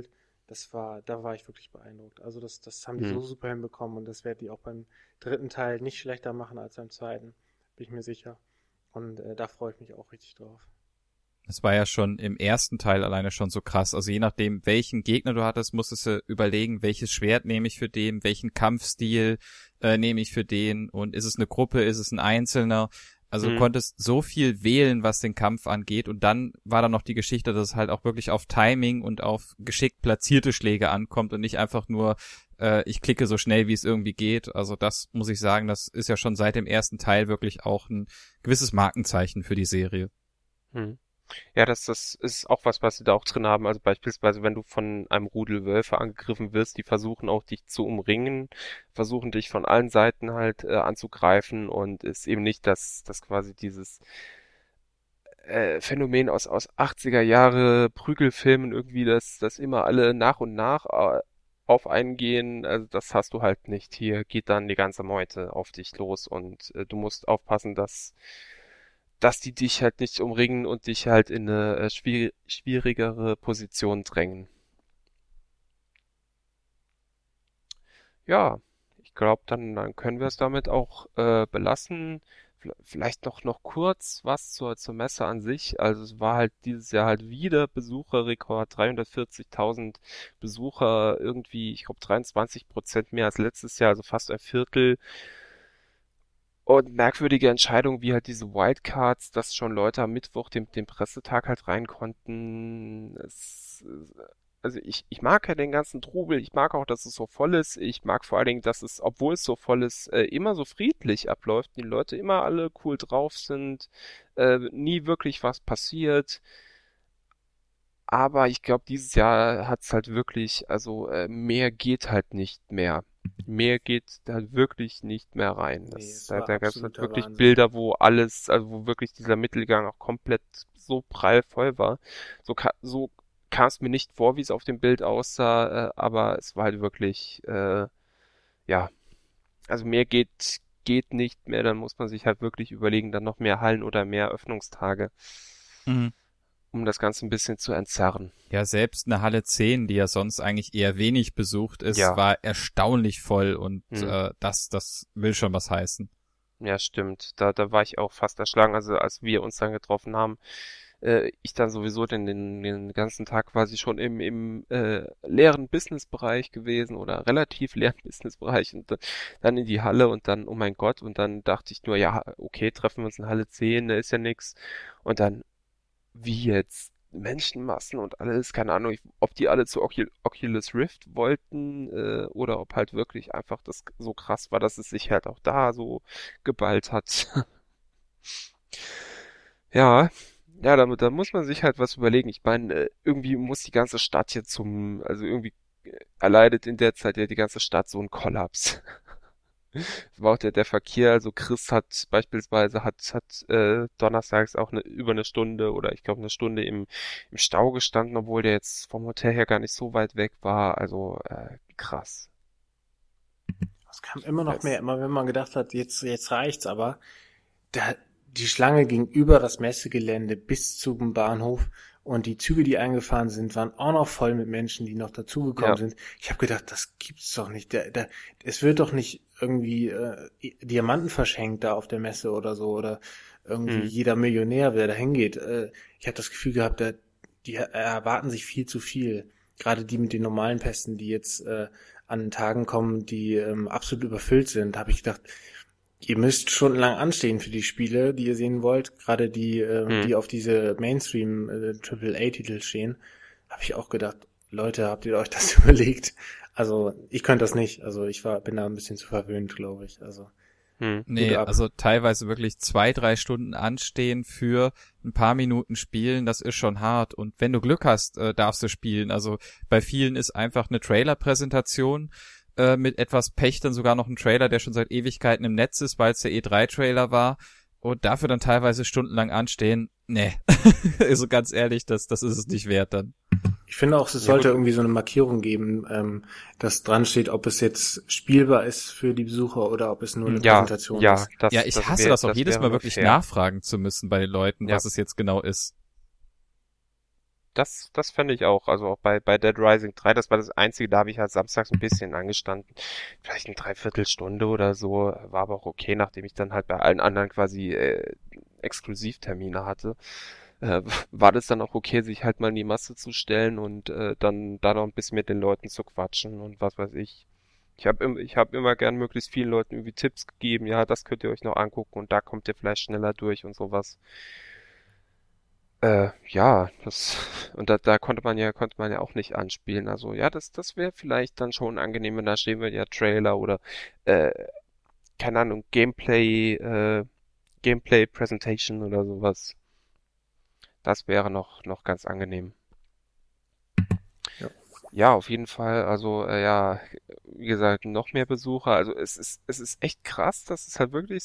da war ich wirklich beeindruckt. Also das haben die so super hinbekommen und das werden die auch beim dritten Teil nicht schlechter machen als beim zweiten, bin ich mir sicher. Und da freue ich mich auch richtig drauf. Es war ja schon im ersten Teil alleine schon so krass. Also je nachdem, welchen Gegner du hattest, musstest du überlegen, welches Schwert nehme ich für den, welchen Kampfstil nehme ich für den und ist es eine Gruppe, ist es ein Einzelner? Also du konntest so viel wählen, was den Kampf angeht und dann war da noch die Geschichte, dass es halt auch wirklich auf Timing und auf geschickt platzierte Schläge ankommt und nicht einfach nur ich klicke so schnell, wie es irgendwie geht. Also das muss ich sagen, das ist ja schon seit dem ersten Teil wirklich auch ein gewisses Markenzeichen für die Serie. Ja, das ist auch was sie da auch drin haben. Also beispielsweise, wenn du von einem Rudel Wölfe angegriffen wirst, die versuchen auch dich zu umringen, versuchen dich von allen Seiten halt anzugreifen und ist eben nicht das quasi dieses Phänomen aus 80er Jahre Prügelfilmen irgendwie, dass immer alle nach und nach auf einen gehen. Also das hast du halt nicht. Hier geht dann die ganze Meute auf dich los und du musst aufpassen, dass die dich halt nicht umringen und dich halt in eine schwierigere Position drängen. Ja, ich glaube, dann können wir es damit auch belassen. Vielleicht noch kurz was zur Messe an sich. Also es war halt dieses Jahr halt wieder Besucherrekord, 340.000 Besucher, irgendwie, ich glaube 23% mehr als letztes Jahr, also fast ein Viertel. Und merkwürdige Entscheidungen wie halt diese Wildcards, dass schon Leute am Mittwoch, dem Pressetag halt rein konnten. Also ich mag ja den ganzen Trubel, ich mag auch, dass es so voll ist. Ich mag vor allen Dingen, dass es, obwohl es so voll ist, immer so friedlich abläuft. Die Leute immer alle cool drauf sind, nie wirklich was passiert. Aber ich glaube, dieses Jahr hat's halt wirklich, also mehr geht halt nicht mehr. Mehr geht da wirklich nicht mehr rein. Nee, es Da war gab es halt absoluter wirklich Wahnsinn. Bilder, wo alles, also wo wirklich dieser Mittelgang auch komplett so prallvoll war. So kam es mir nicht vor, wie es auf dem Bild aussah, aber es war halt wirklich, ja, also mehr geht nicht mehr. Dann muss man sich halt wirklich überlegen, dann noch mehr Hallen oder mehr Öffnungstage, Mhm. um das Ganze ein bisschen zu entzerren. Ja, selbst eine Halle 10, die ja sonst eigentlich eher wenig besucht ist, Ja. war erstaunlich voll und Mhm. das will schon was heißen. Ja, stimmt. Da war ich auch fast erschlagen. Also als wir uns dann getroffen haben, ich dann sowieso den ganzen Tag quasi schon im leeren Businessbereich gewesen oder relativ leeren Businessbereich und dann in die Halle und dann, oh mein Gott, und dann dachte ich nur, ja, okay, treffen wir uns in Halle 10, da ist ja nix. Und dann, wie jetzt? Menschenmassen und alles, keine Ahnung, ob die alle zu Oculus Rift wollten oder ob halt wirklich einfach das so krass war, dass es sich halt auch da so geballt hat. Ja, ja, da muss man sich halt was überlegen. Ich meine, irgendwie muss die ganze Stadt jetzt also irgendwie erleidet in der Zeit ja die ganze Stadt so einen Kollaps. Es war auch der Verkehr, also Chris hat beispielsweise donnerstags auch über eine Stunde oder ich glaube eine Stunde im Stau gestanden, obwohl der jetzt vom Hotel her gar nicht so weit weg war. Also krass. Es kam immer noch Das- mehr, immer wenn man gedacht hat, jetzt reicht's, aber die Schlange ging über das Messegelände bis zum Bahnhof und die Züge, die eingefahren sind, waren auch noch voll mit Menschen, die noch dazugekommen Ja. sind. Ich habe gedacht, das gibt's doch nicht. Es wird doch nicht irgendwie Diamanten verschenkt da auf der Messe oder so oder irgendwie jeder Millionär, wer da hingeht. Ich habe das Gefühl gehabt, die erwarten sich viel zu viel. Gerade die mit den normalen Pässen, die jetzt an Tagen kommen, die absolut überfüllt sind, habe ich gedacht, ihr müsst stundenlang anstehen für die Spiele, die ihr sehen wollt. Gerade die auf diese Mainstream AAA-Titel stehen. Habe ich auch gedacht, Leute, habt ihr euch das überlegt? Also ich könnte das nicht. Also bin da ein bisschen zu verwöhnt, glaube ich. Also Nee, Hut ab. also teilweise wirklich 2-3 Stunden anstehen für ein paar Minuten spielen, das ist schon hart. Und wenn du Glück hast, darfst du spielen. Also bei vielen ist einfach eine Trailer-Präsentation mit etwas Pech dann sogar noch ein Trailer, der schon seit Ewigkeiten im Netz ist, weil es der E3-Trailer war. Und dafür dann teilweise stundenlang anstehen. Nee, also ganz ehrlich, das ist es nicht wert dann. Ich finde auch, es sollte irgendwie so eine Markierung geben, dass dran steht, ob es jetzt spielbar ist für die Besucher oder ob es nur eine Präsentation ja, ist. Ja, ich hasse das auch jedes wäre Mal nur wirklich fair. nachfragen zu müssen bei den Leuten, Ja. was es jetzt genau ist. Das fände ich auch. Also auch bei Dead Rising 3, das war das Einzige, da habe ich halt samstags ein bisschen angestanden. Vielleicht eine Dreiviertelstunde oder so, war aber auch okay, nachdem ich dann halt bei allen anderen quasi Exklusivtermine hatte. War das dann auch okay, sich halt mal in die Masse zu stellen und dann da noch ein bisschen mit den Leuten zu quatschen und was weiß ich. Ich hab immer gern möglichst vielen Leuten irgendwie Tipps gegeben, ja, das könnt ihr euch noch angucken und da kommt ihr vielleicht schneller durch und sowas. Ja, da konnte man ja auch nicht anspielen. Also ja, das wäre vielleicht dann schon angenehm, wenn da stehen wir ja Trailer oder äh, keine Ahnung, Gameplay Presentation oder sowas. Das wäre noch ganz angenehm. Ja. Ja, auf jeden Fall. Also ja, wie gesagt, noch mehr Besucher. Also es ist echt krass, dass es halt wirklich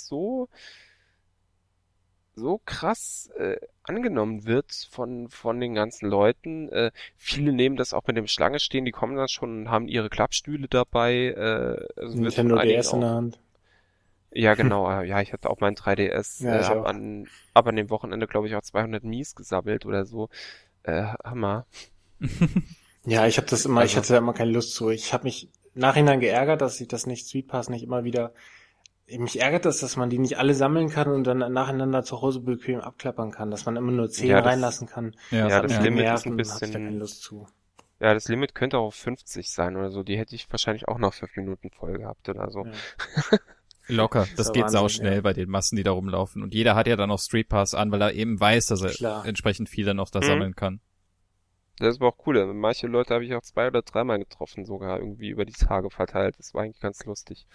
so krass angenommen wird von den ganzen Leuten. Viele nehmen das auch mit dem Schlange stehen, die kommen dann schon und haben ihre Klappstühle dabei. Also wird von Nintendo einigen DS in der auch. Hand. Ja, genau. Ja, ich hatte auch meinen 3DS, Ja, ich auch. hab an dem Wochenende, glaube ich, auch 200 Mies gesammelt oder so. Hammer. Ja, ich Also, hatte da immer keine Lust zu. Ich habe mich nachhinein geärgert, dass ich das nicht, Street Pass nicht immer wieder, mich ärgert das, dass man die nicht alle sammeln kann und dann nacheinander zu Hause bequem abklappern kann, dass man immer nur 10 ja, reinlassen kann. Ja, Das ja, hat das mich Limit genervt ist ein und hatte ich da keine bisschen, Lust zu. ja, das Limit könnte auch auf 50 sein oder so. Die hätte ich wahrscheinlich auch nach 5 Minuten voll gehabt oder so. Ja, locker. das Das war geht Wahnsinn, sauschnell ja. bei den Massen, die da rumlaufen. Und jeder hat ja dann auch Street Pass an, weil er eben weiß, dass er Klar. entsprechend viel dann noch da Mhm. sammeln kann. Das war auch cool. Manche Leute habe ich auch 2 oder 3 Mal getroffen, sogar irgendwie über die Tage verteilt. Das war eigentlich ganz lustig.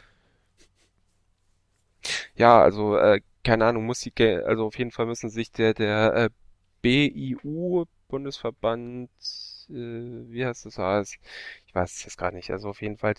Ja, also, keine Ahnung, also auf jeden Fall müssen sich der BIU, Bundesverband, wie heißt das alles? Ich weiß es jetzt gar nicht. Also auf jeden Fall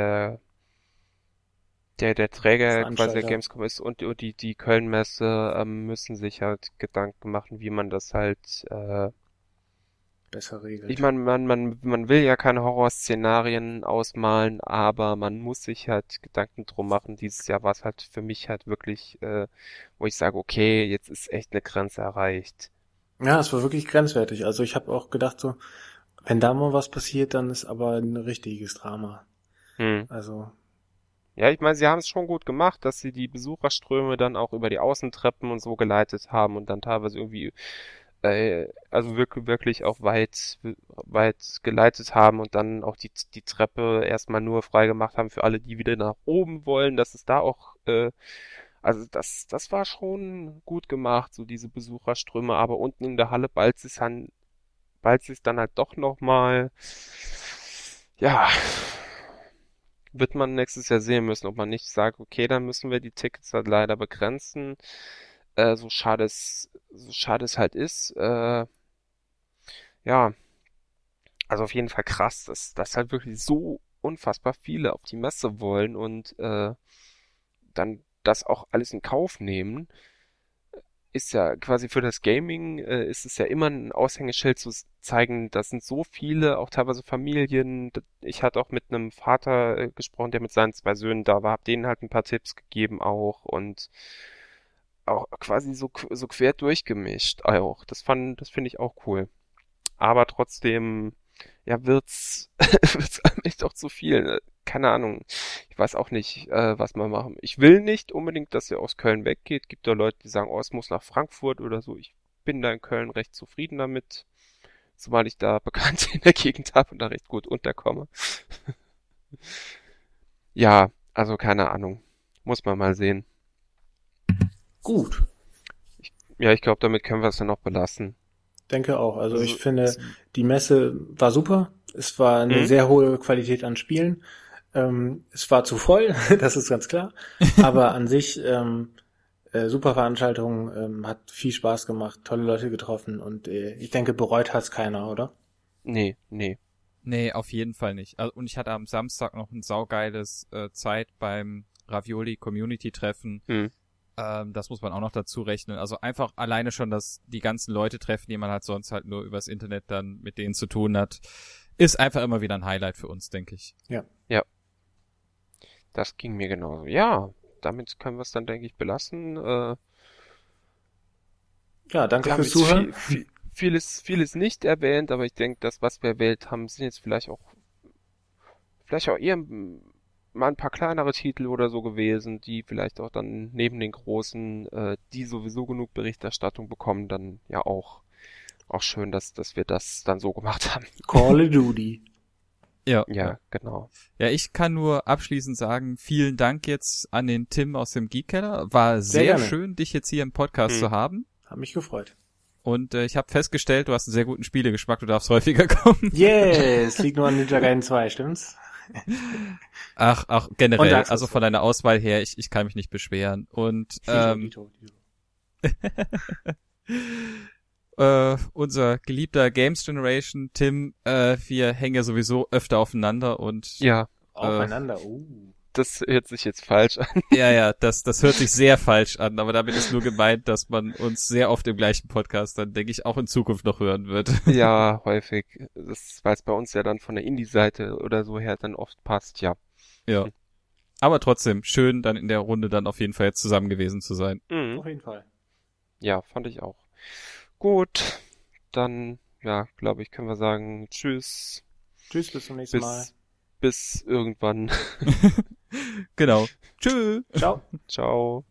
der Träger quasi der Veranstalter. Gamescom ist und die Köln-Messe müssen sich halt Gedanken machen, wie man das halt Besser ich regelt. meine, man will ja keine Horrorszenarien ausmalen, aber man muss sich halt Gedanken drum machen. Dieses Jahr war es halt für mich halt wirklich, wo ich sage, okay, jetzt ist echt eine Grenze erreicht. Ja, es war wirklich grenzwertig. Also ich habe auch gedacht so, wenn da mal was passiert, dann ist aber ein richtiges Drama. Hm. Also, Ja, ich meine, sie haben es schon gut gemacht, dass sie die Besucherströme dann auch über die Außentreppen und so geleitet haben und dann teilweise irgendwie also wirklich auch weit geleitet haben und dann auch die Treppe erstmal nur frei gemacht haben für alle, die wieder nach oben wollen, dass es da auch, also das war schon gut gemacht, so diese Besucherströme, aber unten in der Halle ballt sich dann halt doch nochmal, ja, wird man nächstes Jahr sehen müssen, ob man nicht sagt, okay, dann müssen wir die Tickets halt leider begrenzen, so schade es halt ist, ja, also auf jeden Fall krass, dass halt wirklich so unfassbar viele auf die Messe wollen und dann das auch alles in Kauf nehmen, ist ja quasi für das Gaming, ist es ja immer ein Aushängeschild zu zeigen, das sind so viele, auch teilweise Familien. Ich hatte auch mit einem Vater gesprochen, der mit seinen 2 Söhnen da war, hab denen halt ein paar Tipps gegeben auch und auch quasi so quer durchgemischt auch. Das finde ich auch cool. Aber trotzdem, ja, wird's einem echt auch zu viel. Ne? Keine Ahnung. Ich weiß auch nicht, was man machen. Ich will nicht unbedingt, dass er aus Köln weggeht. Gibt da Leute, die sagen, oh, es muss nach Frankfurt oder so. Ich bin da in Köln recht zufrieden damit, zumal ich da Bekannte in der Gegend habe und da recht gut unterkomme. Ja, also keine Ahnung. Muss man mal sehen. gut. Ja, ich glaube, damit können wir es dann auch belassen. Denke auch. Also ich Also, finde, die Messe war super. Es war eine hm? sehr hohe Qualität an Spielen. Es war zu voll, das ist ganz klar. Aber an sich super Veranstaltung, hat viel Spaß gemacht, tolle Leute getroffen und ich denke, bereut hat's keiner, oder? Nee, nee. Nee, auf jeden Fall nicht. Also, und ich hatte am Samstag noch ein saugeiles Zeit beim Ravioli Community Treffen. Hm. Das muss man auch noch dazu rechnen. Also einfach alleine schon, dass die ganzen Leute treffen, die man halt sonst halt nur übers Internet dann mit denen zu tun hat, ist einfach immer wieder ein Highlight für uns, denke ich. Ja. Ja, das ging mir genauso. Ja, damit können wir es dann, denke ich, belassen. Ja, danke Wir haben fürs jetzt Zuhören. vieles nicht erwähnt, aber ich denke, das, was wir erwähnt haben, sind jetzt vielleicht auch eher mal ein paar kleinere Titel oder so gewesen, die vielleicht auch dann neben den großen, die sowieso genug Berichterstattung bekommen, dann ja auch schön, dass wir das dann so gemacht haben. Call of Duty. Ja, genau. Ja, ich kann nur abschließend sagen, vielen Dank jetzt an den Tim aus dem Geekkeller. War sehr schön, dich jetzt hier im Podcast zu haben. Hat mich gefreut. Und ich habe festgestellt, du hast einen sehr guten Spielegeschmack, du darfst häufiger kommen. Yes, liegt nur an Ninja Gaiden 2, stimmt's? Ach, generell, also von deiner Auswahl her, ich kann mich nicht beschweren. Und Dito. unser geliebter Games Generation, Tim, wir hängen ja sowieso öfter aufeinander und Ja, Aufeinander, das hört sich jetzt falsch an. ja, das hört sich sehr falsch an, aber damit ist nur gemeint, dass man uns sehr oft im gleichen Podcast dann, denke ich, auch in Zukunft noch hören wird. Ja, häufig. Weil es bei uns ja dann von der Indie-Seite oder so her dann oft passt, ja. Ja. Aber trotzdem, schön dann in der Runde dann auf jeden Fall jetzt zusammen gewesen zu sein. Auf jeden Fall. Ja, fand ich auch. Gut, dann, ja, glaube ich, können wir sagen, tschüss. Tschüss, bis zum nächsten Mal. Bis irgendwann. Genau. Tschüss. Ciao. Ciao.